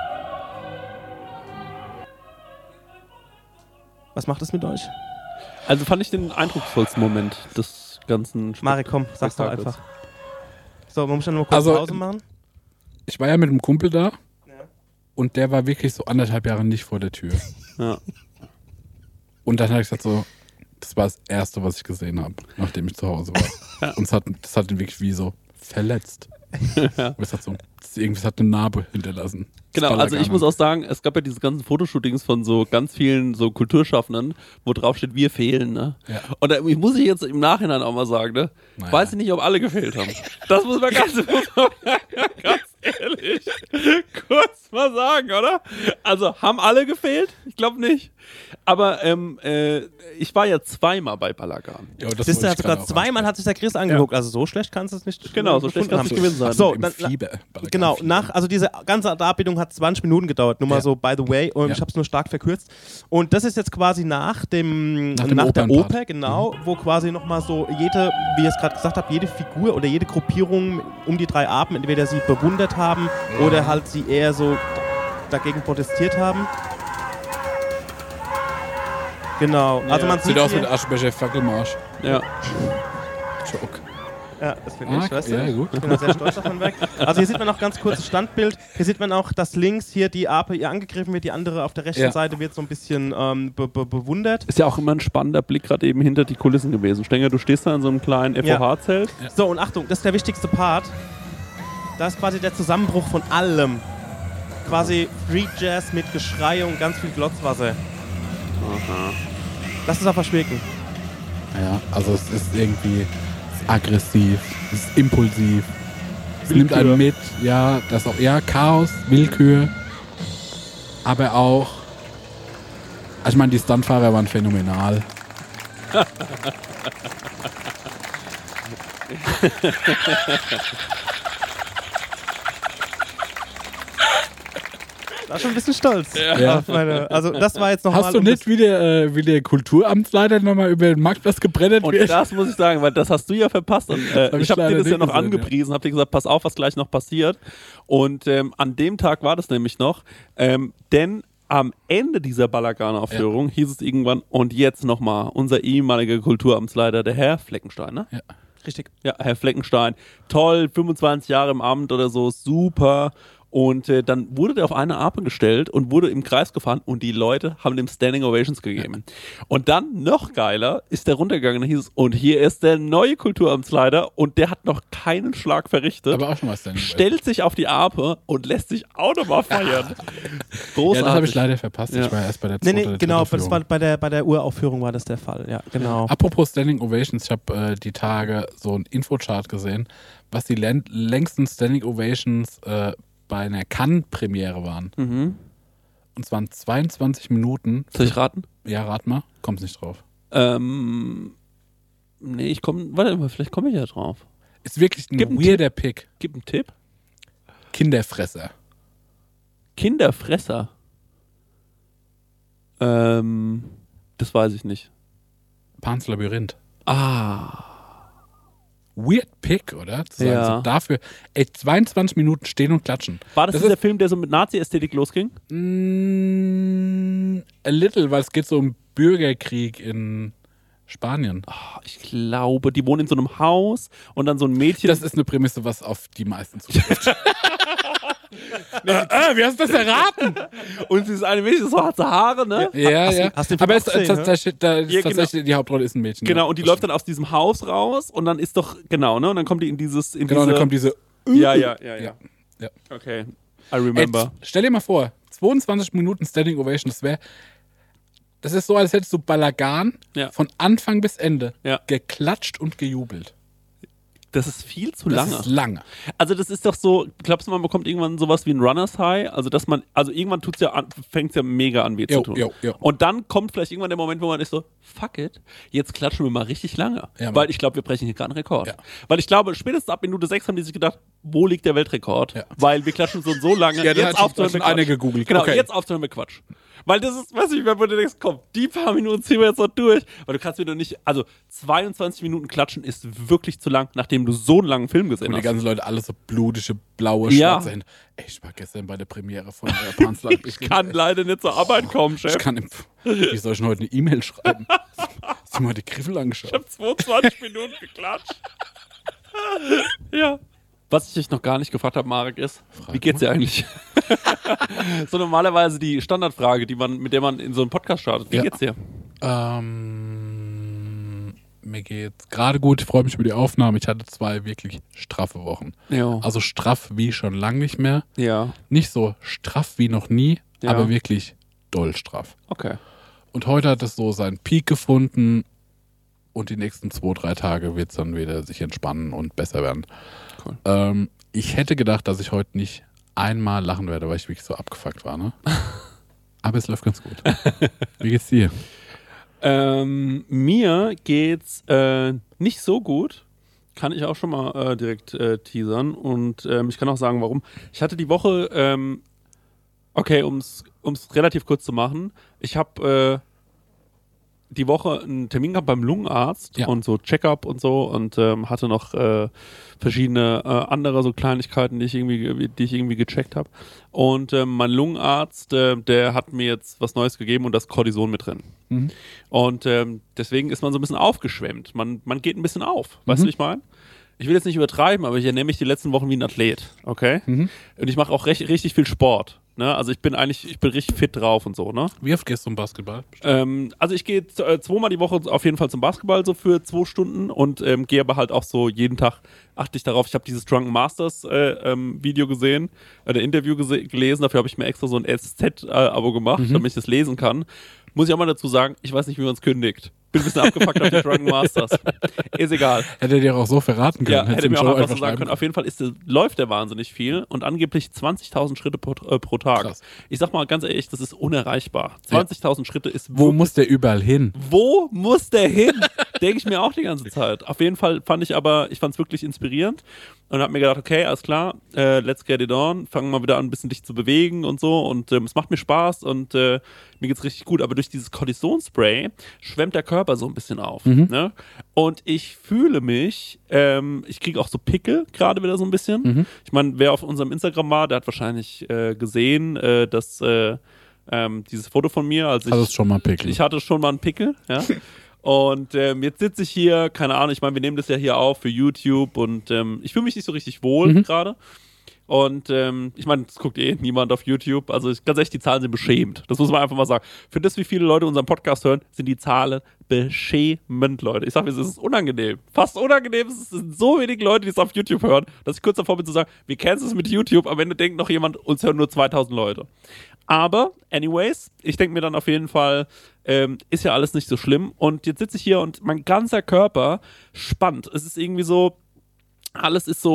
Was macht das mit euch? Also fand ich den eindrucksvollsten Moment des ganzen Marek, komm, sag's doch Spektakels. einfach. So, man muss dann nur kurz Pause machen. Ich war ja mit einem Kumpel da und der war wirklich so 1,5 Jahre nicht vor der Tür. Ja. Und dann habe ich gesagt so, das war das Erste, was ich gesehen habe, nachdem ich zu Hause war. Und das hat ihn wirklich wie so verletzt. Und es hat so, es hat eine Narbe hinterlassen. Genau, also ich muss auch sagen, es gab ja diese ganzen Fotoshootings von so ganz vielen so Kulturschaffenden, wo drauf steht, wir fehlen, ne? Ja. Und da muss ich jetzt im Nachhinein auch mal sagen, ne? Naja. Weiß ich nicht, ob alle gefehlt haben. Das muss man ganz ehrlich kurz mal sagen, oder? Also, haben alle gefehlt? Ich glaube nicht. Aber ich war ja 2-mal bei Balagan. Ja, das Siehst du, wollte hat ich gerade sogar auch 2-mal hat sich der Chris angeguckt. Also so schlecht kannst du es nicht. Genau, so schlecht kann es nicht gewesen sein. So, Im dann, Fieber. Balagan genau, Fieber. also diese ganze Darbietung hat 20 Minuten gedauert, nur mal so by the way, und ich habe es nur stark verkürzt. Und das ist jetzt quasi nach der Opernpart. Oper, genau, wo quasi nochmal so jede, wie ich es gerade gesagt habe, jede Figur oder jede Gruppierung um die 3 Apen, entweder sie bewundert haben oder halt sie eher so dagegen protestiert haben. Genau. Also man Sieht sieht aus hier, mit Aschenbecher Fackelmarsch. Ja. Joke. ja, das finde ich, weißt du? Ja, gut. Ich bin da sehr stolz auf mein Werk. Also hier sieht man noch ganz kurzes Standbild. Hier sieht man auch, dass links hier die Ape ihr angegriffen wird, die andere auf der rechten Seite wird so ein bisschen bewundert. Ist ja auch immer ein spannender Blick gerade eben hinter die Kulissen gewesen. Stenger, du stehst da in so einem kleinen FOH-Zelt. Ja. So, und Achtung, das ist der wichtigste Part. Da ist quasi der Zusammenbruch von allem. Quasi Free Jazz mit Geschrei und ganz viel Glotzwasser. Aha. Lass es auf was schmecken. Ja, also es ist irgendwie aggressiv, es ist impulsiv, es nimmt einen mit, ja, das auch, ja, Chaos, Willkür, aber auch, also ich meine, die Stuntfahrer waren phänomenal. War schon ein bisschen stolz. Ja. Auf meine, also das war jetzt nochmal... Hast du nicht wie der Kulturamtsleiter nochmal über den Marktplatz gebrettert Und wird? das muss ich sagen, weil das hast du ja verpasst. Und, hab ich ich habe dir leider das ja nicht noch gesehen, angepriesen, habe dir gesagt, pass auf, was gleich noch passiert. Und an dem Tag war das nämlich noch, denn am Ende dieser Balagan-Aufführung hieß es irgendwann, und jetzt nochmal unser ehemaliger Kulturamtsleiter, der Herr Fleckenstein, ne? Ja. Richtig. Ja, Herr Fleckenstein. Toll, 25 Jahre im Amt oder so, super. Und dann wurde der auf eine Ape gestellt und wurde im Kreis gefahren und die Leute haben dem Standing Ovations gegeben. Und dann, noch geiler, ist der runtergegangen und hieß es, und hier ist der neue Kulturamtsleiter und der hat noch keinen Schlag verrichtet. Aber auch schon was denn. Stellt sich auf die Ape und lässt sich auch nochmal feiern. Großartig. Ja, das habe ich leider verpasst. Ja. Ich war erst bei der zweiten Nee, genau, das war bei der Uraufführung war das der Fall. Ja, genau. Apropos Standing Ovations, ich habe die Tage so einen Infochart gesehen, was die längsten Standing Ovations bei einer Cannes-Premiere waren. Mhm. Und es waren 22 Minuten. Soll ich raten? Ja, rat mal. Kommst nicht drauf. Nee, warte mal, vielleicht komme ich ja drauf. Ist wirklich ein Gib einen weirder Pick. Gib einen Tipp. Kinderfresser. Kinderfresser. Das weiß ich nicht. Pans Labyrinth. Ah. Weird Pick, oder? Zu sagen, Ja. so dafür, 22 Minuten stehen und klatschen. War das Das dieser ist- Film, der so mit Nazi-Ästhetik losging? A little, weil es geht so um Bürgerkrieg in Spanien. Oh, ich glaube, die wohnen in so einem Haus und dann so ein Mädchen. Das ist eine Prämisse, was auf die meisten zutrifft. Wie hast du das erraten? und dieses eine Mädchen, so hat Haare, ne? Ja. hast du den Film Aber auch es, gesehen, tatsächlich, Ja, genau. die Hauptrolle ist ein Mädchen. Genau, ja. und die läuft dann aus diesem Haus raus und dann ist doch, genau, ne? Und dann kommt die in dieses. Genau, und dann kommt diese. Ja. Ja. Okay. I Ey, remember. stell dir mal vor, 22 Minuten Standing Ovation, das ist so, als hättest du Balagan Ja. von Anfang bis Ende Ja. geklatscht und gejubelt. Das ist viel zu Das lange. ist lange. Also das ist doch so, glaubst du, man bekommt irgendwann sowas wie ein Runners High? Also dass man, also irgendwann fängt es ja mega an weh zu tun. Jo. Und dann kommt vielleicht irgendwann der Moment, wo man ist so, fuck it, jetzt klatschen wir mal richtig lange. Ja, Mann. Weil ich glaube, wir brechen hier gerade einen Rekord. Ja. Weil ich glaube, spätestens ab Minute 6 haben die sich gedacht, wo liegt der Weltrekord? Ja. Weil wir klatschen so lange, Ja, da jetzt hat aufzuhören schon mit Quatsch. einer gegoogelt. Genau, Okay. jetzt aufzuhören mit Quatsch. Weil das ist, weiß ich, wenn du denkst, komm, die paar Minuten ziehen wir jetzt noch durch. Weil du kannst mir doch nicht, also 22 Minuten klatschen ist wirklich zu lang, nachdem du so einen langen Film gesehen Und die hast. ganzen Leute alle so blutige, blaue, Ja. schwarze Hände. Ey, ich war gestern bei der Premiere von Panzer. Ich kann leider nicht zur Arbeit kommen, Chef. Wie soll ich denn heute eine E-Mail schreiben? Hast du mal die Griffel angeschaut? Ich habe 22 Minuten geklatscht. Ja. Was ich dich noch gar nicht gefragt habe, Marek, ist, wie geht's dir eigentlich? So normalerweise die Standardfrage, mit der man in so einen Podcast startet. Wie Ja. geht's dir? Mir geht's gerade gut. Ich freue mich über die Aufnahme. Ich hatte 2 wirklich straffe Wochen. Ja. Also straff wie schon lang nicht mehr. Ja. Nicht so straff wie noch nie, Ja. aber wirklich doll straff. Okay. Und heute hat es so seinen Peak gefunden und die nächsten 2-3 Tage wird es dann wieder sich entspannen und besser werden. Cool. Ich hätte gedacht, dass ich heute nicht einmal lachen werde, weil ich wirklich so abgefuckt war. Ne? Aber es läuft ganz gut. Wie geht's dir? Mir geht's nicht so gut. Kann ich auch schon mal direkt teasern. Und ich kann auch sagen, warum. Ich hatte die Woche, okay, um's relativ kurz zu machen, ich habe die Woche einen Termin gehabt beim Lungenarzt und so Check-up und so und hatte noch verschiedene andere so Kleinigkeiten, die ich irgendwie gecheckt habe. Und mein Lungenarzt, der hat mir jetzt was Neues gegeben und das Cortison mit drin. Und deswegen ist man so ein bisschen aufgeschwemmt. Man geht ein bisschen auf. Weißt du, wie ich meine? Ich will jetzt nicht übertreiben, aber ich ernähre mich die letzten Wochen wie ein Athlet, okay? Und ich mache auch richtig viel Sport. Ne? Also ich bin richtig fit drauf und so, ne? Wie oft gehst du zum Basketball? Also ich gehe zweimal die Woche auf jeden Fall zum Basketball, so für 2 Stunden und gehe aber halt auch so jeden Tag, achte ich darauf, ich habe dieses Drunken Masters Video gesehen, Interview gelesen, dafür habe ich mir extra so ein SZ-Abo gemacht, damit ich das lesen kann. Muss ich auch mal dazu sagen, ich weiß nicht, wie man es kündigt. Bin ein bisschen abgefuckt auf die Drunken Masters. Ist egal. Hätte dir auch so verraten können. Ja, hätte mir auch einfach so sagen können. Auf jeden Fall läuft der wahnsinnig viel und angeblich 20.000 Schritte pro Tag. Krass. Ich sag mal ganz ehrlich, das ist unerreichbar. 20.000 Schritte ist Wo muss der überall hin? Wo muss der hin? Denke ich mir auch die ganze Zeit. Auf jeden Fall fand es wirklich inspirierend und habe mir gedacht, okay, alles klar, let's get it on, fangen mal wieder an, ein bisschen dich zu bewegen und so und es macht mir Spaß und mir geht's richtig gut, aber durch dieses Cortisonspray schwemmt der Körper so ein bisschen auf. Ne? Und ich fühle mich, ich kriege auch so Pickel gerade wieder so ein bisschen. Ich meine, wer auf unserem Instagram war, der hat wahrscheinlich gesehen, dass dieses Foto von mir, hattest schon mal Pickel. Ich hatte schon mal einen Pickel, ja. Und jetzt sitze ich hier, keine Ahnung, ich meine, wir nehmen das ja hier auf für YouTube und ich fühle mich nicht so richtig wohl gerade. Und ich meine, das guckt niemand auf YouTube. Also ganz ehrlich, die Zahlen sind beschämend. Das muss man einfach mal sagen. Für das, wie viele Leute unseren Podcast hören, sind die Zahlen beschämend, Leute. Ich sage, es ist unangenehm. Fast unangenehm. Es sind so wenig Leute, die es auf YouTube hören, dass ich kurz davor bin zu sagen, wir kennen es mit YouTube. Am Ende denkt noch jemand, uns hören nur 2000 Leute. Aber, anyways, ich denke mir dann auf jeden Fall, ist ja alles nicht so schlimm. Und jetzt sitze ich hier und mein ganzer Körper spannt. Es ist irgendwie so, alles ist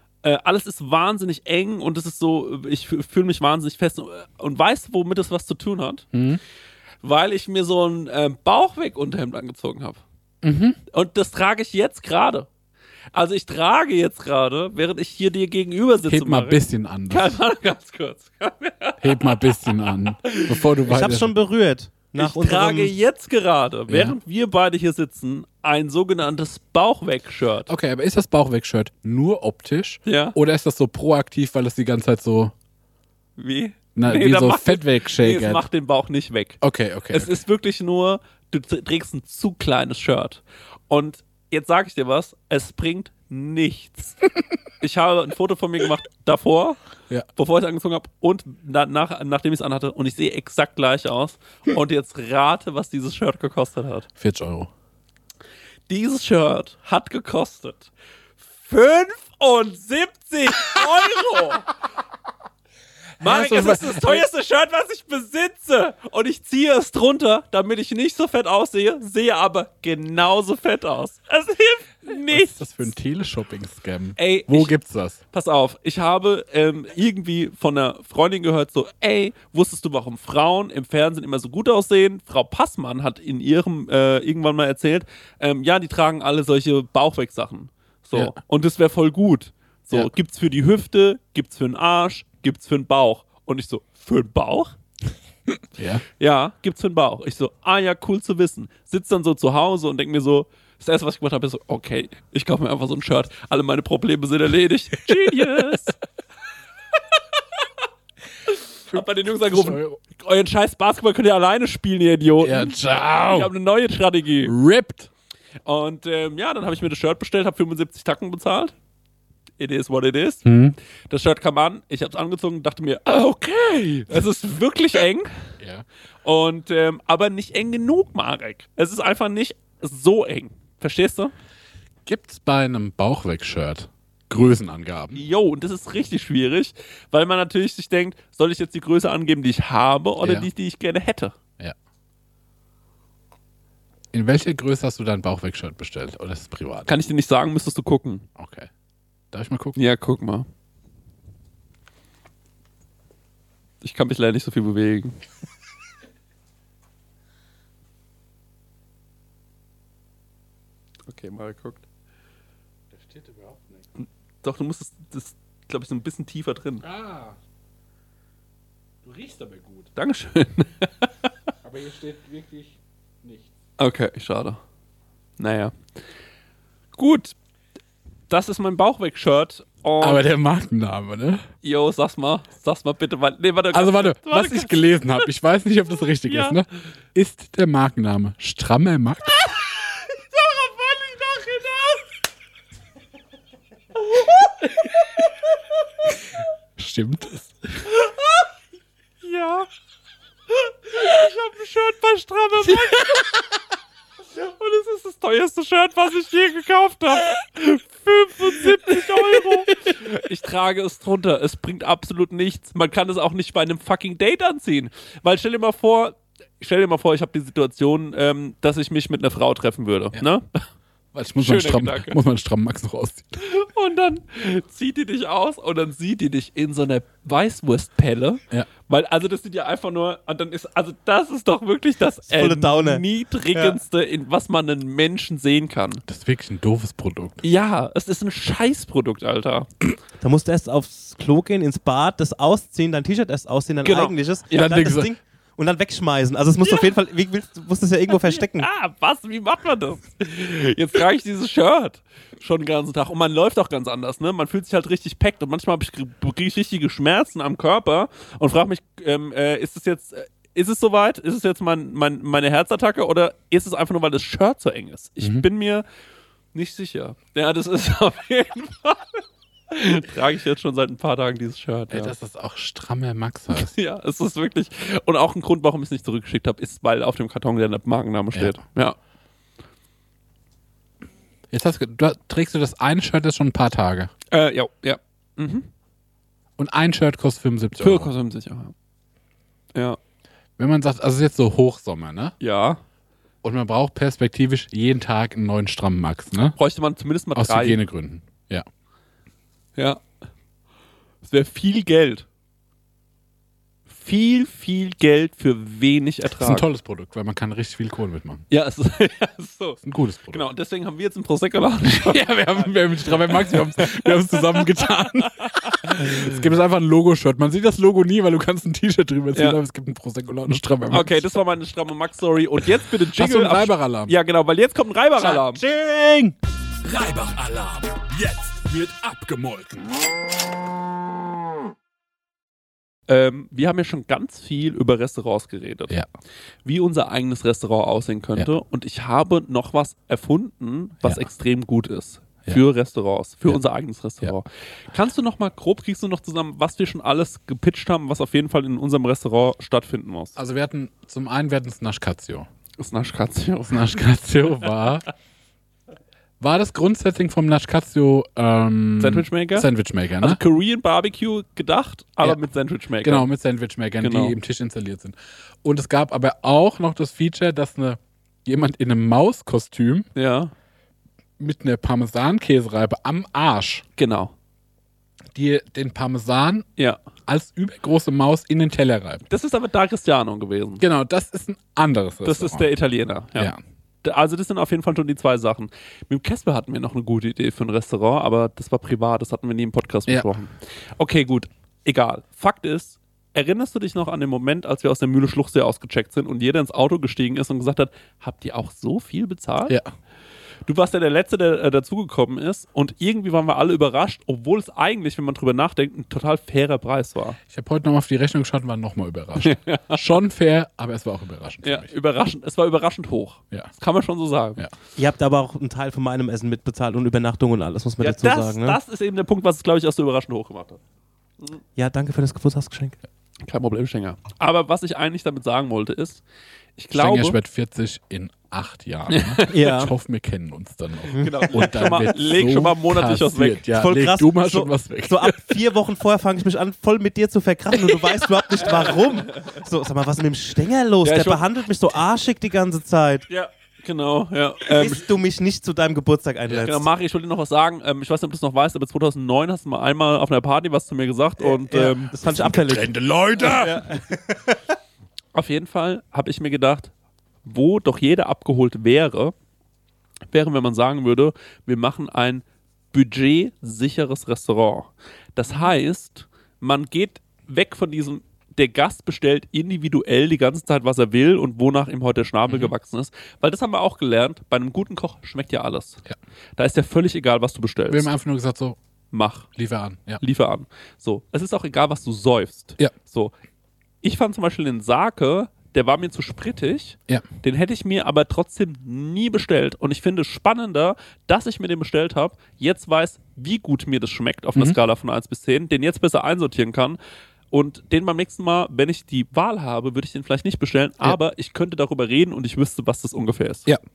wahnsinnig eng und es ist so, ich fühle mich wahnsinnig fest und weiß, womit es was zu tun hat. Weil ich mir so ein Bauchweg-Unterhemd angezogen habe. Und das trage ich jetzt gerade. Also ich trage jetzt gerade, während ich hier dir gegenüber sitze. Heb mal ein bisschen an. Ganz kurz. Heb mal ein bisschen an, bevor du weiter... Ich hab's schon berührt. Ich trage jetzt gerade, während wir beide hier sitzen, ein sogenanntes Bauchweg-Shirt. Okay, aber ist das Bauchweg-Shirt nur optisch? Ja. Oder ist das so proaktiv, weil es die ganze Zeit so... Wie? Wie so Fett wegshakert? Nee, es macht den Bauch nicht weg. Okay. Es ist wirklich nur, du trägst ein zu kleines Shirt. Und jetzt sage ich dir was, es bringt nichts. Ich habe ein Foto von mir gemacht davor, bevor ich es angezogen habe und nachdem ich es anhatte und ich sehe exakt gleich aus. Und jetzt rate, was dieses Shirt gekostet hat. 40 Euro. Dieses Shirt hat gekostet 75 Euro. Marek, es ist das teuerste Shirt, was ich besitze. Und ich ziehe es drunter, damit ich nicht so fett aussehe, sehe aber genauso fett aus. Es hilft nichts. Was ist das für ein Teleshopping-Scam? Ey, Wo gibt's das? Pass auf, ich habe irgendwie von einer Freundin gehört, so, ey, wusstest du, warum Frauen im Fernsehen immer so gut aussehen? Frau Passmann hat in ihrem irgendwann mal erzählt, ja, die tragen alle solche Bauchwegsachen. So, ja. Und das wäre voll gut. So, ja. Gibt's für die Hüfte, gibt's für den Arsch, gibt's für den Bauch. Und ich so, für den Bauch? Ja. Ja, gibt's für den Bauch. Ich so, ja, cool zu wissen. Sitz dann so zu Hause und denk mir so, das erste, was ich gemacht habe, ist so, okay, ich kaufe mir einfach so ein Shirt. Alle meine Probleme sind erledigt. Genius! Ich hab bei den Jungs angerufen, euren scheiß Basketball könnt ihr alleine spielen, ihr Idioten. Ja, ciao. Ich habe eine neue Strategie. Ripped. Und ja, dann habe ich mir das Shirt bestellt, habe 75 Tacken bezahlt. It is what it is. Das Shirt kam an, ich habe es angezogen und dachte mir, okay, es ist wirklich eng. Ja. Und aber nicht eng genug, Marek. Es ist einfach nicht so eng. Verstehst du? Gibt's bei einem Bauchweg-Shirt Größenangaben? Jo, und das ist richtig schwierig, weil man natürlich sich denkt, soll ich jetzt die Größe angeben, die ich habe oder die ich gerne hätte? Ja. In welcher Größe hast du dein Bauchweg-Shirt bestellt? Oder ist es privat? Kann ich dir nicht sagen, müsstest du gucken. Okay. Darf ich mal gucken? Ja, guck mal. Ich kann mich leider nicht so viel bewegen. Okay, mal guckt. Da steht überhaupt nichts. Doch, du musst das glaube ich, so ein bisschen tiefer drin. Ah. Du riechst aber gut. Dankeschön. Aber hier steht wirklich nichts. Okay, schade. Naja. Gut. Das ist mein Bauchweg-Shirt. Aber der Markenname, ne? Jo, sag's mal bitte. Warte. Also warte, was ich gelesen habe, ich weiß nicht, ob das richtig ist, ne? Ist der Markenname Strammer Max? Darauf wollte ich noch hinaus. Stimmt das? Ja. Ich habe ein Shirt bei Strammer Max. Und es ist das teuerste Shirt, was ich je gekauft habe. 75 €. Ich trage es drunter. Es bringt absolut nichts. Man kann es auch nicht bei einem fucking Date anziehen. Weil stell dir mal vor, ich habe die Situation, dass ich mich mit einer Frau treffen würde. Ja. Ne? Weil ich muss meinen strammen Max noch ausziehen. Und dann zieht die dich aus und dann sieht die dich in so einer Weißwurstpelle. Ja. Weil, also das sind ja einfach nur, und dann ist, also das ist doch wirklich das Erniedrigendste, in was man einen Menschen sehen kann. Das ist wirklich ein doofes Produkt. Ja, es ist ein Scheißprodukt, Alter. Da musst du erst aufs Klo gehen, ins Bad, das ausziehen, dein T-Shirt erst ausziehen, dein eigentliches. Ja, und dann das Ding und dann wegschmeißen. Also es muss auf jeden Fall, du musst es ja irgendwo verstecken. Ah, was? Wie macht man das? Jetzt trage ich dieses Shirt schon den ganzen Tag und man läuft auch ganz anders, ne? Man fühlt sich halt richtig packt und manchmal kriege ich richtige Schmerzen am Körper und frage mich, ist es soweit? Ist es jetzt meine Herzattacke oder ist es einfach nur, weil das Shirt so eng ist? Ich bin mir nicht sicher. Ja, das ist auf jeden Fall. Trage ich jetzt schon seit ein paar Tagen dieses Shirt. Ey, ja. dass das auch Strammer Max heißt. Ja, es ist wirklich. Und auch ein Grund, warum ich es nicht zurückgeschickt habe, ist, weil auf dem Karton der Markenname steht. Ja. Jetzt trägst du das eine Shirt jetzt schon ein paar Tage. Ja. Und ein Shirt kostet 75 Für €. kostet 75 €. Ja. Wenn man sagt, also es ist jetzt so Hochsommer, ne? Ja. Und man braucht perspektivisch jeden Tag einen neuen strammen Max, ne? Bräuchte man zumindest mal Aus 3. Hygienegründen. Ja. Ja. Das wäre viel Geld. Viel Geld für wenig Das ist ein Ertrag. tolles Produkt, weil man kann richtig viel Kohle mitmachen. Ja, es ist, so. Das ist ein gutes Produkt. Genau, und deswegen haben wir jetzt einen Prosecco-Laden. Ja, wir haben mit Strammer Max, wir haben es zusammengetan. Es gibt jetzt einfach ein Logo-Shirt. Man sieht das Logo nie, weil du kannst ein T-Shirt drüber ziehen, aber es gibt ein Prosecco und eine Strammer Max. Okay, das war meine Stramme Max-Story. Und jetzt bitte Jingle. Hast du einen Reibach-Alarm? Ja, genau, weil jetzt kommt ein Reibach-Alarm. Reibach-Alarm. Jetzt wird abgemolken. Wir haben ja schon ganz viel über Restaurants geredet. Ja. Wie unser eigenes Restaurant aussehen könnte. Ja. Und ich habe noch was erfunden, was Ja. extrem gut ist. Ja. Für Restaurants, für Ja. unser eigenes Restaurant. Kannst du noch mal grob, kriegst du noch zusammen, was wir schon alles gepitcht haben, was auf jeden Fall in unserem Restaurant stattfinden muss? Also wir hatten Snaschkazio. Das Naschkazio. Snaschkazio war das Grundsetting vom Naschkazio Sandwichmaker? Sandwichmaker, ne? Also Korean Barbecue gedacht, aber Ja. mit Sandwichmaker. Genau, mit Sandwichmakern, Genau. die im Tisch installiert sind. Und es gab aber auch noch das Feature, dass jemand in einem Mauskostüm Ja, mit einer Parmesankäsereibe am Arsch genau. die den Parmesan Ja. als übergroße Maus in den Teller reibt. Das ist aber Da Cristiano gewesen. Genau, das ist ein anderes Das Restaurant. ist der Italiener. Ja. Ja. Also das sind auf jeden Fall schon die zwei Sachen. Mit dem Casper hatten wir noch eine gute Idee für ein Restaurant, aber das war privat, das hatten wir nie im Podcast Ja. besprochen. Okay, gut. Egal. Fakt ist, erinnerst du dich noch an den Moment, als wir aus der Mühle Schluchsee ausgecheckt sind und jeder ins Auto gestiegen ist und gesagt hat, habt ihr auch so viel bezahlt? Ja. Du warst ja der Letzte, der dazugekommen ist und irgendwie waren wir alle überrascht, obwohl es eigentlich, wenn man drüber nachdenkt, ein total fairer Preis war. Ich habe heute nochmal auf die Rechnung geschaut und war nochmal überrascht. Schon fair, aber es war auch überraschend für Ja, mich. überraschend. Es war überraschend hoch. Ja. Das kann man schon so sagen. Ja. Ihr habt aber auch einen Teil von meinem Essen mitbezahlt und Übernachtung und alles, muss man Ja, dazu sagen. Ne? das ist eben der Punkt, was es, glaube ich, auch so überraschend hoch gemacht hat. Ja, danke für das Geburtstagsgeschenk. Kein Problem, Stenger. Aber was ich eigentlich damit sagen wollte, ist, ich Stenger, glaube. ich werde 40 in 8 Jahren. Ne? Ja. Ich hoffe, wir kennen uns dann noch. Genau, Und dann leg schon mal monatlich was weg. Ja, Voll leg krass. du mal So- schon was weg. So ab 4 Wochen vorher fange ich mich an, voll mit dir zu verkrachen und du weißt überhaupt nicht warum. So, sag mal, was ist mit dem Stenger los? Ja, Der ich wollt- behandelt mich so arschig die ganze Zeit. Ja, genau, ja. Bis du mich nicht zu deinem Geburtstag einlädst. Genau, Mari, ich wollte dir noch was sagen. Ich weiß nicht, ob du es noch weißt, aber 2009 hast du mal einmal auf einer Party was zu mir gesagt und Ja, das fand ich abfällig. Getrennte Leute! auf jeden Fall habe ich mir gedacht, wo doch jeder abgeholt wäre, wenn man sagen würde, wir machen ein budgetsicheres Restaurant. Das heißt, man geht weg von diesem der Gast bestellt individuell die ganze Zeit, was er will und wonach ihm heute der Schnabel gewachsen ist. Weil das haben wir auch gelernt, bei einem guten Koch schmeckt ja alles. Ja. Da ist ja völlig egal, was du bestellst. Wir haben einfach nur gesagt so, Mach. liefer an. Ja. Liefer an. So, es ist auch egal, was du säufst. Ja. So, ich fand zum Beispiel den Sake, der war mir zu sprittig. Ja. Den hätte ich mir aber trotzdem nie bestellt. Und ich finde es spannender, dass ich mir den bestellt habe, jetzt weiß, wie gut mir das schmeckt auf einer Skala von 1 bis 10, den jetzt besser einsortieren kann. Und den beim nächsten Mal, wenn ich die Wahl habe, würde ich den vielleicht nicht bestellen, aber ich könnte darüber reden und ich wüsste, was das ungefähr ist. Ja.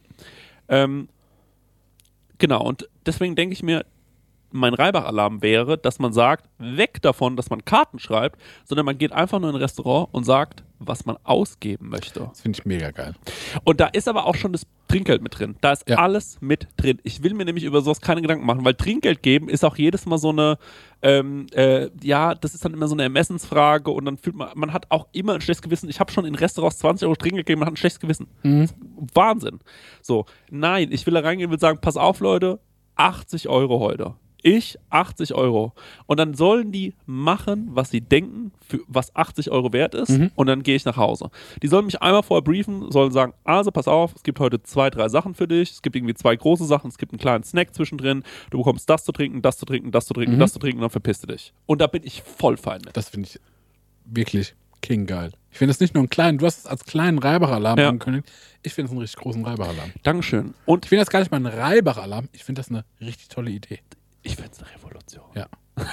Genau, und deswegen denke ich mir, mein Reibach-Alarm wäre, dass man sagt, weg davon, dass man Karten schreibt, sondern man geht einfach nur in ein Restaurant und sagt, was man ausgeben möchte. Das finde ich mega geil. Und da ist aber auch schon das Trinkgeld mit drin. Da ist Ja. alles mit drin. Ich will mir nämlich über sowas keine Gedanken machen, weil Trinkgeld geben ist auch jedes Mal so eine, das ist dann immer so eine Ermessensfrage und dann fühlt man hat auch immer ein schlechtes Gewissen. Ich habe schon in Restaurants 20 Euro Trinkgeld gegeben, man hat ein schlechtes Gewissen. Wahnsinn. So, nein, ich will da reingehen und will sagen, pass auf Leute, 80 Euro heute. Ich 80 Euro. Und dann sollen die machen, was sie denken, was 80 Euro wert ist. Und dann gehe ich nach Hause. Die sollen mich einmal vorher briefen, sollen sagen, also pass auf, es gibt heute 2, 3 Sachen für dich. Es gibt irgendwie 2 große Sachen, es gibt einen kleinen Snack zwischendrin. Du bekommst das zu trinken, das zu trinken, das zu trinken, das zu trinken und dann verpisst du dich. Und da bin ich voll fein mit. Das finde ich wirklich king geil. Ich finde es nicht nur einen kleinen, du hast es als kleinen Reibach-Alarm angekündigt. Ich finde es einen richtig großen Reibach-Alarm. Dankeschön. Und Ich finde das gar nicht mal ein Reibach-Alarm, ich finde das eine richtig tolle Idee. ich finde es eine Revolution. Ja.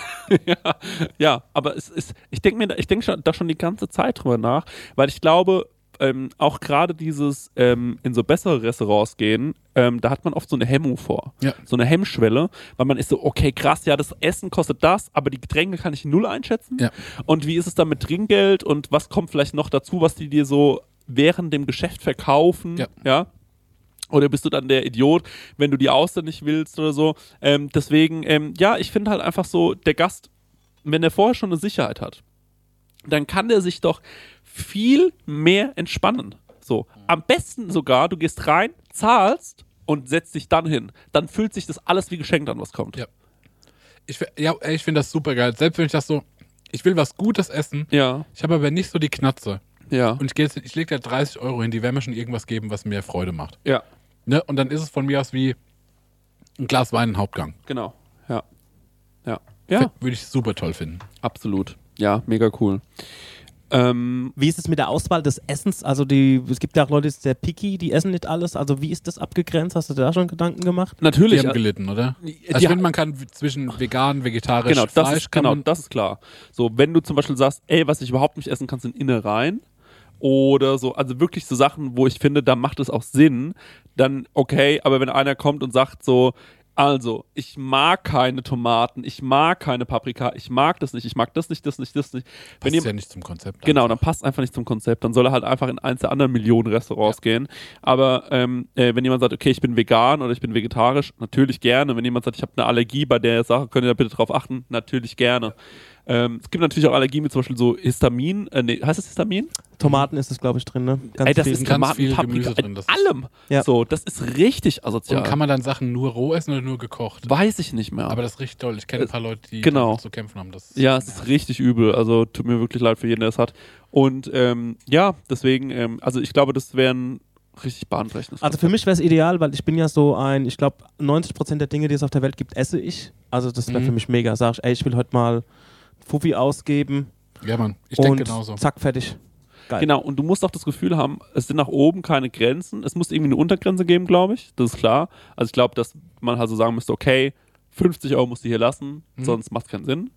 Ja, aber ich denke da schon die ganze Zeit drüber nach, weil ich glaube, auch gerade dieses in so bessere Restaurants gehen, da hat man oft so eine Hemmung vor. Ja. So eine Hemmschwelle, weil man ist so, okay, krass, ja, das Essen kostet das, aber die Getränke kann ich null einschätzen. Ja. Und wie ist es dann mit Trinkgeld und was kommt vielleicht noch dazu, was die dir so während dem Geschäft verkaufen? Ja. Oder bist du dann der Idiot, wenn du die Auster nicht willst oder so? Deswegen, ich finde halt einfach so, der Gast, wenn der vorher schon eine Sicherheit hat, dann kann der sich doch viel mehr entspannen. So, am besten sogar, du gehst rein, zahlst und setzt dich dann hin. Dann fühlt sich das alles wie geschenkt an, was kommt. Ja. Ich finde das super geil. Selbst wenn ich das so, ich will was Gutes essen, Ja, ich habe aber nicht so die Knatze. ja, Und ich lege da 30 Euro hin, die werden mir schon irgendwas geben, was mir Freude macht. ja, Ne? Und dann ist es von mir aus wie ein Glas Wein, ein Hauptgang. genau. Ja, ja, ja, Würde ich super toll finden. absolut. Ja, mega cool. Wie ist es mit der Auswahl des Essens? Also es gibt ja auch Leute, die sind sehr picky, die essen nicht alles. Also wie ist das abgegrenzt? Hast du dir da schon Gedanken gemacht? Natürlich. Die haben gelitten, oder? die Also ich haben- finde, man kann zwischen vegan, vegetarisch, Genau, Fleisch kann man... das ist klar. So, wenn du zum Beispiel sagst, ey, was ich überhaupt nicht essen kann, sind Innereien oder so, also wirklich so Sachen, wo ich finde, da macht es auch Sinn, dann okay, aber wenn einer kommt und sagt so, also, ich mag keine Tomaten, ich mag keine Paprika, ich mag das nicht, ich mag das nicht, das nicht, das nicht. Wenn Passt ihr, ja nicht zum Konzept. Genau, einfach. dann passt einfach nicht zum Konzept. Dann soll er halt einfach in eins der anderen Millionen Restaurants gehen. Aber wenn jemand sagt, okay, ich bin vegan oder ich bin vegetarisch, natürlich gerne. Wenn jemand sagt, ich habe eine Allergie bei der Sache, könnt ihr da bitte drauf achten? Natürlich gerne. Es gibt natürlich auch Allergien mit zum Beispiel so Histamin. Heißt das Histamin? Tomaten ist es, glaube ich, drin, ne? Ganz Ey, das viel. ist ganz Tomaten, viel Paprika, Gemüse drin, das ist- allem. Ja. So, das ist richtig asozial. Und kann man dann Sachen nur roh essen oder nur gekocht? Weiß ich nicht mehr. Aber das ist richtig toll. Ich kenne ein paar Leute, die genau. damit zu kämpfen haben. Das Ja, es ist richtig übel. Also tut mir wirklich leid für jeden, der es hat. Und deswegen, also ich glaube, das wäre ein richtig bahnbrechendes. Also für mich wäre es ideal, weil ich bin ja so ich glaube 90% der Dinge, die es auf der Welt gibt, esse ich. Also das wäre für mich mega. Sag ich, ey, ich will heute mal Fuffi ausgeben Ja, Mann. Ich und denke genauso. zack, fertig. Geil. Genau, und du musst auch das Gefühl haben, es sind nach oben keine Grenzen. Es muss irgendwie eine Untergrenze geben, glaube ich. Das ist klar. Also ich glaube, dass man halt so sagen müsste, okay, 50 Euro musst du hier lassen, sonst macht es keinen Sinn.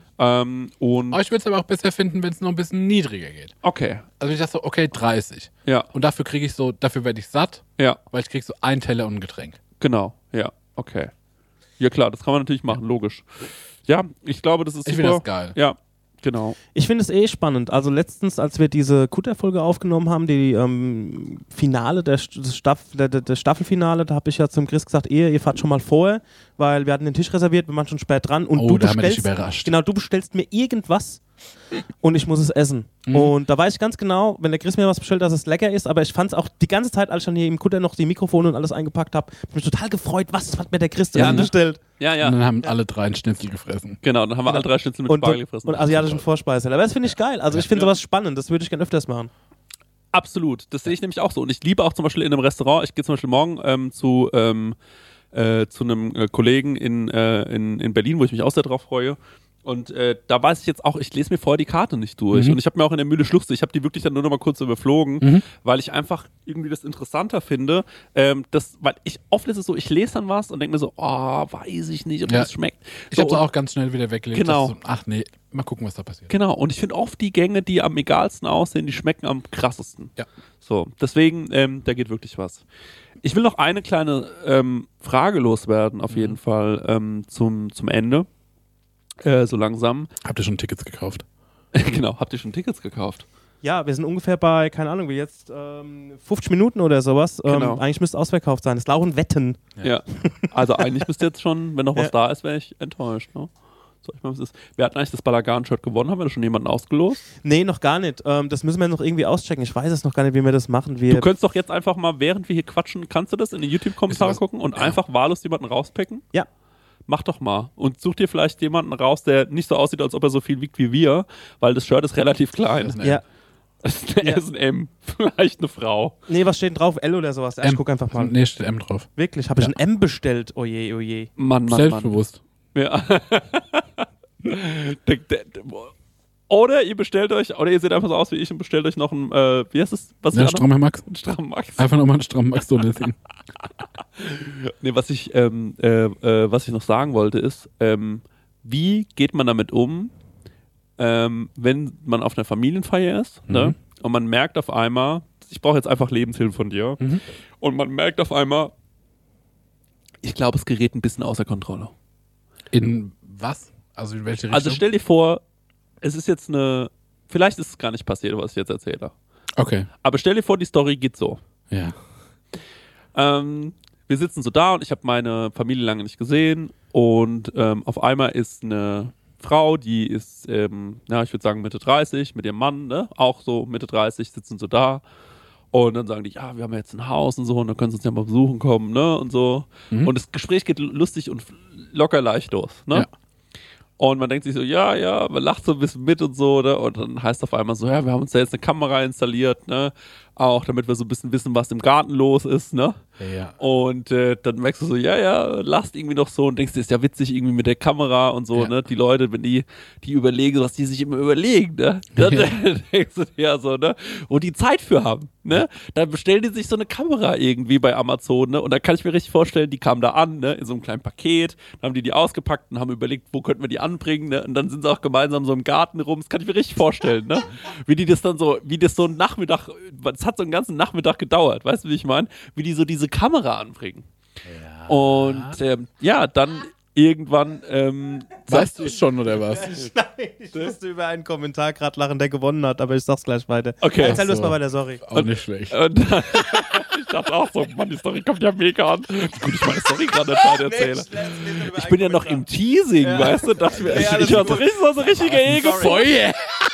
Und Aber ich würde es aber auch besser finden, wenn es noch ein bisschen niedriger geht. okay, Also ich dachte so, okay, 30. ja, Und dafür werde ich satt, ja, weil ich krieg so einen Teller und ein Getränk. genau, ja, okay. Ja klar, das kann man natürlich machen, logisch. Ja, ich glaube, das ist Ich super. finde das geil. Ja, genau. Ich finde es spannend. Also letztens, als wir diese Kutter-Folge aufgenommen haben, die Finale, das Staffelfinale, da habe ich ja zum Chris gesagt, ihr fahrt schon mal vorher, weil wir hatten den Tisch reserviert, wir waren schon spät dran und Oh, da haben wir dich überrascht. Genau, du bestellst mir irgendwas und ich muss es essen. Und da weiß ich ganz genau, wenn der Chris mir was bestellt, dass es lecker ist, aber ich fand es auch die ganze Zeit, als ich dann hier im Kutter noch die Mikrofone und alles eingepackt habe, mich total gefreut, was hat mir der Chris denn bestellt. Ja, ja. Und dann haben alle 3 einen Schnitzel gefressen. Genau, dann haben wir alle 3 Schnitzel mit Spargel gefressen. Und asiatischen Vorspeise. Aber das finde ich geil. Also ich finde sowas spannend. Das würde ich gerne öfters machen. Absolut, das sehe ich nämlich auch so. Und ich liebe auch zum Beispiel in einem Restaurant, ich gehe zum Beispiel morgen zu einem Kollegen in Berlin, wo ich mich auch sehr drauf freue. Und da weiß ich jetzt auch, ich lese mir vorher die Karte nicht durch. Und ich habe mir auch in der Mühle Schluchse, ich habe die wirklich dann nur noch mal kurz überflogen, weil ich einfach irgendwie das interessanter finde. Weil ich oft ist es so, ich lese dann was und denke mir so, weiß ich nicht, ob das schmeckt. Ich habe es auch ganz schnell wieder weggelegt. Genau. So, ach nee, mal gucken, was da passiert. Genau, und ich finde oft die Gänge, die am egalsten aussehen, die schmecken am krassesten. Ja. So, deswegen, da geht wirklich was. Ich will noch eine kleine Frage loswerden, auf jeden Fall zum Ende. So langsam. Habt ihr schon Tickets gekauft? Genau, habt ihr schon Tickets gekauft? Ja, wir sind ungefähr bei, keine Ahnung, wie jetzt 50 Minuten oder sowas. Genau. Eigentlich müsste es ausverkauft sein. Das ist auch ein Wetten. Ja. Also eigentlich müsste jetzt schon, wenn noch was da ist, wäre ich enttäuscht. Ne? So, ich meine, was ist. Wir hatten eigentlich das Balagan-Shirt gewonnen. Haben wir da schon jemanden ausgelost? Nee, noch gar nicht. Das müssen wir noch irgendwie auschecken. Ich weiß es noch gar nicht, wie wir das machen. Du könntest doch jetzt einfach mal, während wir hier quatschen, kannst du das in die YouTube-Kommentare gucken und einfach wahllos jemanden rauspicken? Ja. Mach doch mal. Und such dir vielleicht jemanden raus, der nicht so aussieht, als ob er so viel wiegt wie wir, weil das Shirt ist relativ klein. Ja. Das ist eine S und M. Vielleicht eine Frau. Nee, was steht denn drauf? L oder sowas? Ich guck einfach mal. Nee, steht M drauf. Wirklich? Habe ich ein M bestellt? Oje, oje. Mann. Selbstbewusst. Ja. Oder ihr bestellt euch, oder ihr seht einfach so aus wie ich und bestellt euch noch ein, wie heißt das? Was Ja, strammer Max. Ein strammer Max. Einfach nochmal einen strammen Max so Ding. Nee, was ich noch sagen wollte ist, wie geht man damit um, wenn man auf einer Familienfeier ist, ne? Und man merkt auf einmal, ich brauche jetzt einfach Lebenshilfe von dir, und man merkt auf einmal, ich glaube, es gerät ein bisschen außer Kontrolle. In was? Also in welche Richtung? Also stell dir vor, es ist jetzt vielleicht ist es gar nicht passiert, was ich jetzt erzähle. Okay. Aber stell dir vor, die Story geht so. Ja. Wir sitzen so da und ich habe meine Familie lange nicht gesehen und auf einmal ist eine Frau, die ist, ich würde sagen Mitte 30, mit ihrem Mann, ne? Auch so Mitte 30, sitzen so da und dann sagen die, ja, wir haben ja jetzt ein Haus und so und dann können sie uns ja mal besuchen kommen, ne? Und so. Und das Gespräch geht lustig und locker leicht los, ne? Ja. Und man denkt sich so, ja, man lacht so ein bisschen mit und so, ne? Und dann heißt auf einmal so, ja, wir haben uns da jetzt eine Kamera installiert, ne? Auch damit wir so ein bisschen wissen, was im Garten los ist, ne? Ja. Und dann merkst du so, ja, lachst irgendwie noch so und denkst, das ist ja witzig irgendwie mit der Kamera und so, ne? Die Leute, wenn die überlegen, was die sich immer überlegen, ne? Dann denkst du dir ja so, ne? Wo die Zeit für haben, ne? Dann bestellen die sich so eine Kamera irgendwie bei Amazon, ne? Und da kann ich mir richtig vorstellen, die kamen da an, ne? In so einem kleinen Paket, dann haben die ausgepackt und haben überlegt, wo könnten wir die anbringen, ne? Und dann sind sie auch gemeinsam so im Garten rum, das kann ich mir richtig vorstellen, ne? Wie das so ein Nachmittag, es hat so einen ganzen Nachmittag gedauert, weißt du, wie ich meine? Wie die so diese Kamera anbringen. Ja. Und dann irgendwann Weißt du es schon, oder was? Nein, ich musste über einen Kommentar gerade lachen, der gewonnen hat, aber ich sag's gleich weiter. Okay. Erzähl uns mal weiter, sorry. Auch nicht schlecht. Und dann, ich dachte auch so, Mann, die Story kommt ja mega an. Gut, ich meine Story gerade nicht erzähle. Ich bin ja noch im Teasing, weißt du? Dachte mir, ich war so richtiger Egefeuer.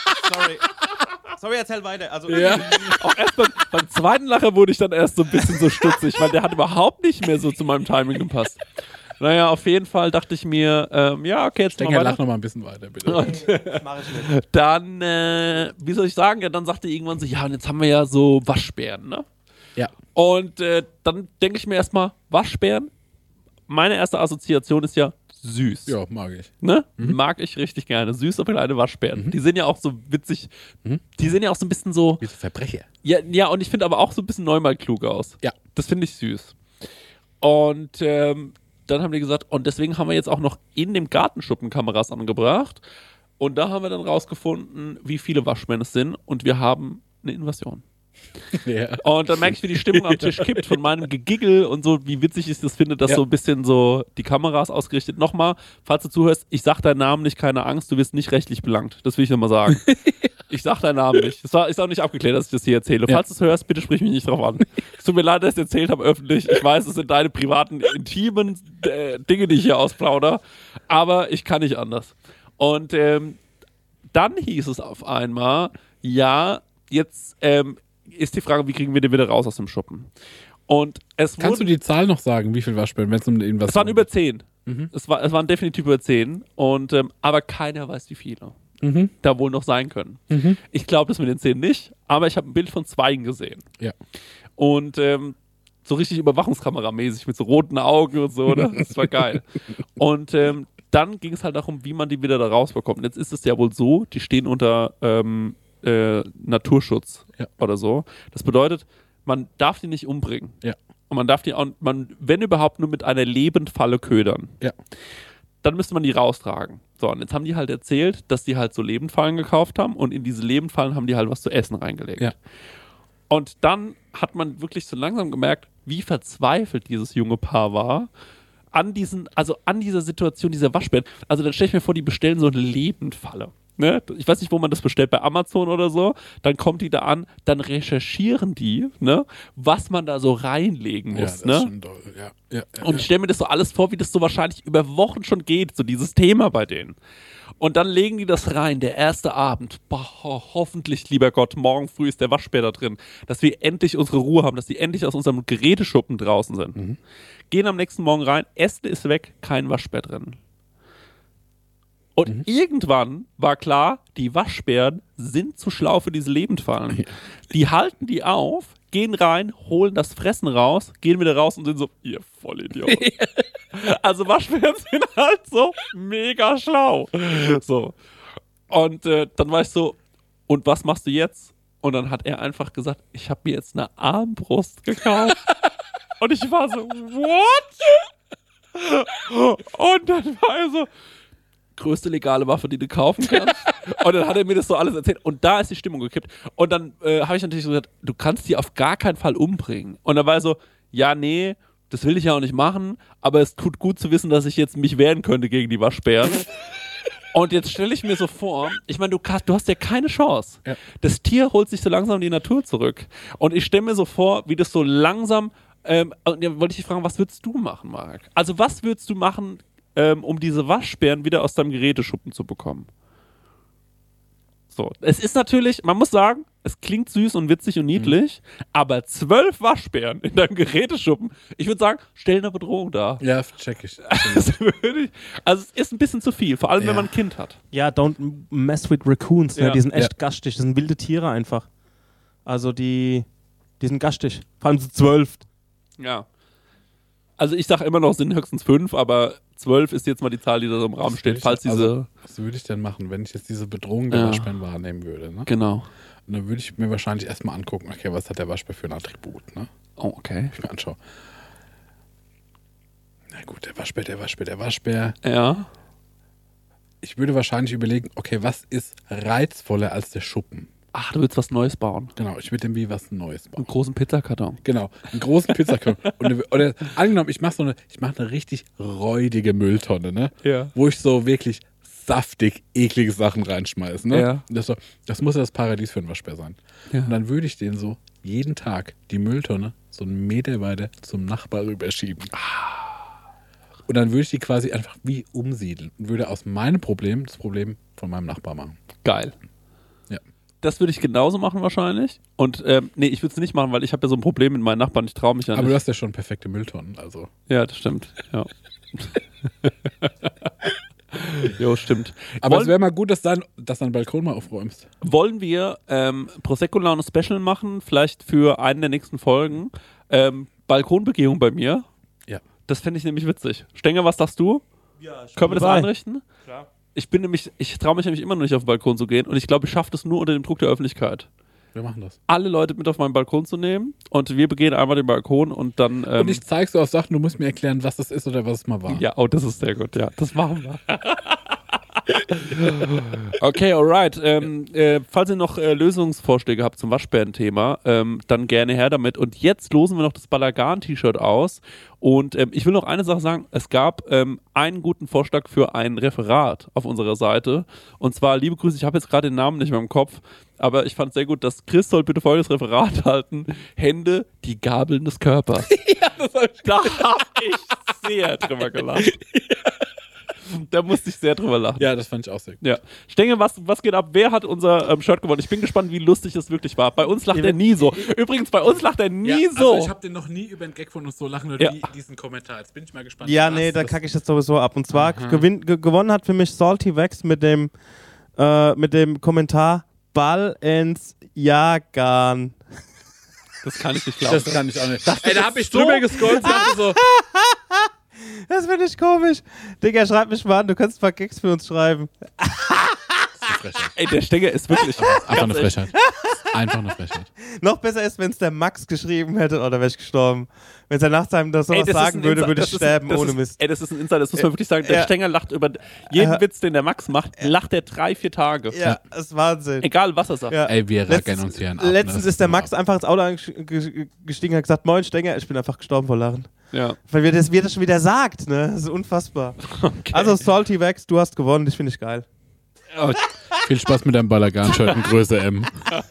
Sorry, erzähl weiter. Also, Auch erst beim zweiten Lacher wurde ich dann erst so ein bisschen so stutzig, weil der hat überhaupt nicht mehr so zu meinem Timing gepasst. Naja, auf jeden Fall dachte ich mir, okay, jetzt Denke, lach noch mal ein bisschen weiter, bitte. Und das mach ich nicht. dann, wie soll ich sagen, dann sagte irgendwann so, ja, und jetzt haben wir ja so Waschbären, ne? Ja. Und dann denke ich mir erstmal, Waschbären, meine erste Assoziation ist ja süß. Ja, mag ich. Ne? Mag ich richtig gerne. Süße kleine Waschbären. Die sind ja auch so witzig. Die sehen ja auch so ein bisschen so. Wie so Verbrecher. Ja, und ich finde aber auch so ein bisschen neunmal klug aus. Ja. Das finde ich süß. Und dann haben die gesagt, und deswegen haben wir jetzt auch noch in dem Gartenschuppen Kameras angebracht. Und da haben wir dann rausgefunden, wie viele Waschbären es sind. Und wir haben eine Invasion. Ja. Und dann merke ich, wie die Stimmung am Tisch kippt von meinem Gegiggel und so, wie witzig ich das finde, dass so ein bisschen so die Kameras ausgerichtet. Nochmal, falls du zuhörst, ich sag deinen Namen nicht, keine Angst, du wirst nicht rechtlich belangt. Das will ich nochmal sagen. Ich sag deinen Namen nicht. Ist auch nicht abgeklärt, dass ich das hier erzähle. Falls du es hörst, bitte sprich mich nicht drauf an. Es tut mir leid, dass ich es erzählt habe öffentlich. Ich weiß, es sind deine privaten, intimen Dinge, die ich hier ausplaudere. Aber ich kann nicht anders. Und dann hieß es auf einmal, ja, jetzt ist die Frage, wie kriegen wir den wieder raus aus dem Schuppen? Und Kannst du die Zahl noch sagen, wie viel Waschbären, wenn es um den was Es waren über 10. Es waren definitiv über 10. Und, aber keiner weiß, wie viele da wohl noch sein können. Ich glaube das mit den 10 nicht, aber ich habe ein Bild von 2 gesehen. Ja. Und so richtig Überwachungskameramäßig mit so roten Augen und so, ne? Das war geil. Und dann ging es halt darum, wie man die wieder da rausbekommt. Und jetzt ist es ja wohl so, die stehen unter Naturschutz oder so. Das bedeutet, man darf die nicht umbringen. Ja. Und man darf die auch, wenn überhaupt, nur mit einer Lebendfalle ködern. Ja. Dann müsste man die raustragen. So, und jetzt haben die halt erzählt, dass die halt so Lebendfallen gekauft haben und in diese Lebendfallen haben die halt was zu essen reingelegt. Ja. Und dann hat man wirklich so langsam gemerkt, wie verzweifelt dieses junge Paar war an dieser Situation, dieser Waschbären. Also dann stelle ich mir vor, die bestellen so eine Lebendfalle. Ne? Ich weiß nicht, wo man das bestellt, bei Amazon oder so. Dann kommt die da an, dann recherchieren die, ne, was man da so reinlegen muss. Das ne? ist schon doll. Ja. Und ich stelle mir das so alles vor, wie das so wahrscheinlich über Wochen schon geht, so dieses Thema bei denen. Und dann legen die das rein, der erste Abend. Boah, hoffentlich, lieber Gott, morgen früh ist der Waschbär da drin, dass wir endlich unsere Ruhe haben, dass die endlich aus unserem Geräteschuppen draußen sind. Gehen am nächsten Morgen rein, Essen ist weg, kein Waschbär drin. Und irgendwann war klar, die Waschbären sind zu schlau für diese Lebendfallen. Die halten die auf, gehen rein, holen das Fressen raus, gehen wieder raus und sind so, ihr Vollidioten. Also Waschbären sind halt so mega schlau. So. Und dann war ich so, und was machst du jetzt? Und dann hat er einfach gesagt, ich habe mir jetzt eine Armbrust gekauft. Und ich war so, what? Und dann war er so, größte legale Waffe, die du kaufen kannst. Und dann hat er mir das so alles erzählt. Und da ist die Stimmung gekippt. Und dann habe ich natürlich so gesagt, du kannst die auf gar keinen Fall umbringen. Und dann war er so, ja, nee, das will ich ja auch nicht machen, aber es tut gut zu wissen, dass ich jetzt mich wehren könnte gegen die Waschbären. Und jetzt stelle ich mir so vor, ich meine, du hast ja keine Chance. Ja. Das Tier holt sich so langsam in die Natur zurück. Und ich stelle mir so vor, wie das so langsam, und dann wollte ich dich fragen, was würdest du machen, Marc? Also was würdest du machen, um diese Waschbären wieder aus deinem Geräteschuppen zu bekommen? So, es ist natürlich, man muss sagen, es klingt süß und witzig und niedlich, aber 12 Waschbären in deinem Geräteschuppen, ich würde sagen, stellen eine Bedrohung dar. Ja, check ich. Also es ist ein bisschen zu viel, vor allem wenn man ein Kind hat. Ja, don't mess with raccoons, ne? Die sind echt gastig, das sind wilde Tiere einfach. Also die sind gastig, vor allem so 12. Ja. Also ich sage immer noch, es sind höchstens 5, aber 12 ist jetzt mal die Zahl, die da so im Raum steht, falls was würde ich denn machen, wenn ich jetzt diese Bedrohung der Waschbären wahrnehmen würde? Ne? Genau. Und dann würde ich mir wahrscheinlich erstmal angucken, okay, was hat der Waschbär für ein Attribut? Ne? Oh, okay. Ich mir anschaue. Na gut, der Waschbär. Ja. Ich würde wahrscheinlich überlegen, okay, was ist reizvoller als der Schuppen? Ach, du willst was Neues bauen. Genau, ich würde dem wie was Neues bauen. Einen großen Pizzakarton. Genau, einen großen Pizzakarton. Oder angenommen, ich mache eine richtig räudige Mülltonne, ne? Ja. Wo ich so wirklich saftig, eklige Sachen reinschmeiße, ne? Ja. Das muss ja das Paradies für einen Waschbär sein. Ja. Und dann würde ich den so jeden Tag die Mülltonne so einen Meter weiter zum Nachbar rüberschieben. Und dann würde ich die quasi einfach wie umsiedeln und würde aus meinem Problem das Problem von meinem Nachbar machen. Geil. Ja. Das würde ich genauso machen wahrscheinlich. Und nee, ich würde es nicht machen, weil ich habe ja so ein Problem mit meinen Nachbarn. Ich traue mich ja nicht. Aber du hast ja schon perfekte Mülltonnen, also. Ja, das stimmt. Ja. Jo, stimmt. Aber es wäre mal gut, dass du deinen Balkon mal aufräumst. Wollen wir Prosecco-Laune Special machen, vielleicht für einen der nächsten Folgen? Balkonbegehung bei mir. Ja. Das fände ich nämlich witzig. Stenger, was sagst du? Ja, können wir das einrichten? Klar. Ich traue mich nämlich immer noch nicht auf den Balkon zu gehen und ich glaube, ich schaffe das nur unter dem Druck der Öffentlichkeit. Wir machen das. Alle Leute mit auf meinen Balkon zu nehmen und wir begehen einmal den Balkon und dann... und ich zeig's dir auf Sachen, du musst mir erklären, was das ist oder was es mal war. Ja, oh, das ist sehr gut, ja. Das machen wir. Okay, alright. Falls ihr noch Lösungsvorschläge habt zum Waschbären-Thema, dann gerne her damit. Und jetzt losen wir noch das Balagan-T-Shirt aus. Und ich will noch eine Sache sagen. Es gab einen guten Vorschlag für ein Referat auf unserer Seite. Und zwar, liebe Grüße, ich habe jetzt gerade den Namen nicht mehr im Kopf, aber ich fand es sehr gut, dass Chris soll bitte folgendes Referat halten. Hände, die Gabeln des Körpers. Ja, da habe ich sehr drüber gelacht. Da musste ich sehr drüber lachen. Ja, das fand ich auch sehr gut. Ja. Stenge, was geht ab? Wer hat unser Shirt gewonnen? Ich bin gespannt, wie lustig es wirklich war. Bei uns lacht er nie so. Übrigens, bei uns lacht er nie so. Also ich habe den noch nie über den Gag von uns so lachen hören wie diesen Kommentar. Jetzt bin ich mal gespannt. Ja, nee, da kacke ich jetzt sowieso ab. Und zwar gewonnen hat für mich Salty Wax mit dem Kommentar Ball ins Jagan. Das kann ich nicht glauben. Das kann ich auch nicht. Ey, da hab ich drüber gescrollt und dachte so... Das finde ich komisch. Digga, schreib mich mal an, du kannst ein paar Gags für uns schreiben. Ey, der Stenger ist wirklich... Einfach eine Frechheit. Einfach eine Frechheit. Noch besser ist, wenn es der Max geschrieben hätte, oder wäre ich gestorben. Wenn er nach seinem das sowas sagen würde, würde ich sterben ohne Mist. Ey, das ist ein Insider, das muss man wirklich sagen. Der Stenger lacht über jeden Witz, den der Max macht, lacht er 3-4 Tage. Ja, das ist Wahnsinn. Egal, was er sagt. Ja. Ey, wir rackern uns hier ab. Letztens ist der Max einfach ins Auto gestiegen und hat gesagt, moin Stenger, ich bin einfach gestorben vor Lachen. Ja. Weil wie das schon wieder sagt, ne? Das ist unfassbar. Okay. Also Salty Wax, du hast gewonnen, das finde ich geil. Viel Spaß mit deinem Balagan-Shirt in Größe M.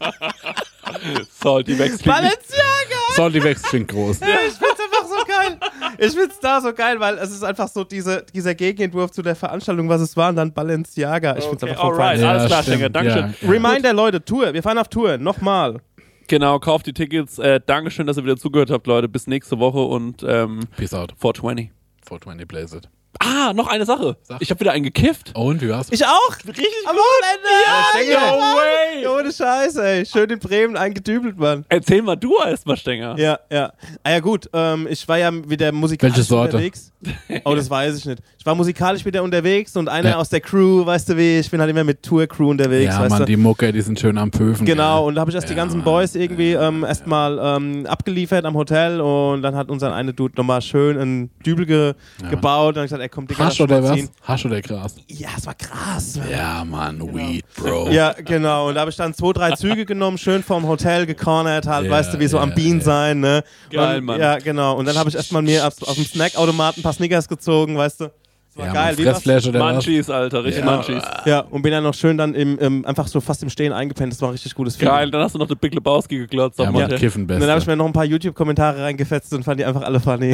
Salty Wax. Balenciaga! Salty Wax klingt groß. Ja, ich find's einfach so geil. Ich find's da so geil, weil es ist einfach so dieser Gegenentwurf zu der Veranstaltung, was es war, und dann Balenciaga. Ich find's einfach alright, so alles klar, stimmt. Stenger, dankeschön. Ja. Reminder, Leute, Tour. Wir fahren auf Tour. Nochmal. Genau, kauft die Tickets. Dankeschön, dass ihr wieder zugehört habt, Leute. Bis nächste Woche und Peace out. 420. 420 Blaze it. Ah, noch eine Sache. Ich habe wieder einen gekifft. Und, wie war's? Ich auch. Richtig am Wochenende. No way. Ohne Scheiße, ey. Schön in Bremen eingedübelt, Mann. Erzähl mal du erstmal, Stenger. Ja. Ah ja gut, ich war ja wieder musikalisch Welche Sorte? unterwegs. Oh, das weiß ich nicht. Ich war musikalisch wieder unterwegs und einer aus der Crew, weißt du wie, ich bin halt immer mit Tour-Crew unterwegs, Ja, weißt Mann, du. die Mucke, die sind schön am Pöfen. Genau, und da habe ich erst die Ja, ganzen Mann. Boys irgendwie erstmal abgeliefert am Hotel und dann hat unser eine Dude nochmal schön einen Dübel gebaut und dann hab ich gesagt, ey komm, Digga, Hasch lass oder mal was? ziehen. Hasch oder Gras? Ja, es war krass. Mann. Ja, Mann, Weed, Bro. Ja, genau. Und da habe ich dann 2-3 Züge genommen, schön vorm Hotel gecornert halt, Ja, weißt du, wie so ja, am Bean sein, ne? Geil, und, Mann. Ja, genau. Und dann habe ich erstmal mir aus dem Snackautomaten ein paar Snickers gezogen, weißt du? Das war Ja, geil. Mann, Wie war's? Fressflash oder was? Munchies, Alter, richtig Munchies. Ja, und bin dann noch schön dann einfach so fast im Stehen eingepennt. Das war ein richtig gutes Feeling. Geil, dann hast du noch den Big Lebowski geglotzt. Ja, am Mann, Hotel. Kiffen Und dann habe ich beste. mir noch ein paar YouTube-Kommentare reingefetzt und fand die einfach alle funny.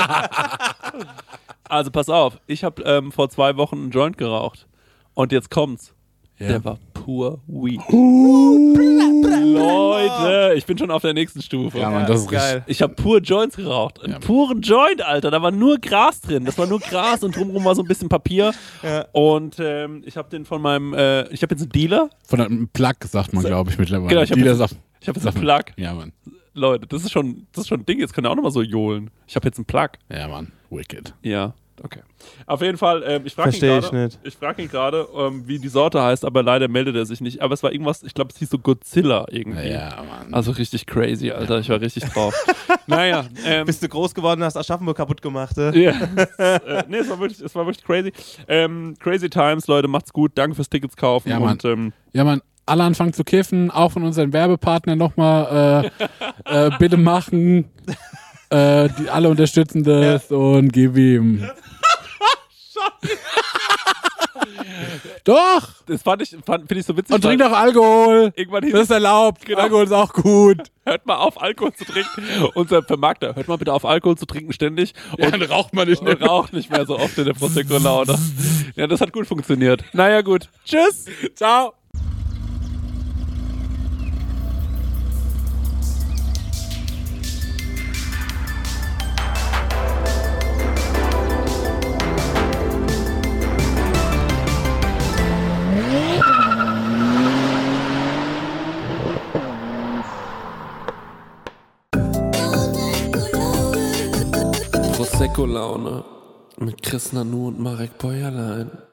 Also pass auf, ich habe vor 2 Wochen einen Joint geraucht. Und jetzt kommt's. Ja. Der war pur Weed. Leute, ich bin schon auf der nächsten Stufe. Ja, Mann, das ist geil. richtig. Ich habe pur Joints geraucht. Einen puren Joint, Alter. Da war nur Gras drin. Das war nur Gras und drumherum war so ein bisschen Papier. Ja. Und ich habe den von meinem, ich habe jetzt einen Dealer. Von einem Plug sagt man, glaube ich, mittlerweile. Genau, ich hab Dealer jetzt- sagt- Ich habe jetzt sagt einen man- Plug. Ja, Mann. Leute, das ist schon ein Ding. Jetzt könnt ihr auch nochmal so johlen. Ich habe jetzt einen Plug. Ja, Mann. Wicked. Ja, okay. Auf jeden Fall, ich frage Versteh ihn ich gerade, nicht. wie die Sorte heißt, aber leider meldet er sich nicht. Aber es war irgendwas, ich glaube, es hieß so Godzilla irgendwie. Ja, Mann. Also richtig crazy, Alter. Ich war richtig drauf. Naja, Bist du groß geworden, hast Aschaffenburg kaputt gemacht, ja. Nee, es war wirklich crazy. Crazy Times, Leute, macht's gut. Danke fürs Tickets kaufen. Ja, Mann. Und, Ja, Mann, alle anfangen zu kiffen, auch von unseren Werbepartnern nochmal bitte machen. Die alle unterstützen das und gib ihm. Doch! das finde ich so witzig. Und trink weil doch Alkohol! Irgendwann hieß Das ist erlaubt. Genau. Alkohol ist auch gut. hört mal auf, Alkohol zu trinken. Unser Vermarkter, hört mal bitte auf, Alkohol zu trinken ständig. Und dann raucht man nicht und raucht nicht mehr so oft in der Prosecco-Laune. Ja, das hat gut funktioniert. Naja, gut. Tschüss. Ciao. Prosecco-Laune mit Chris Nanu und Marek Bäuerlein.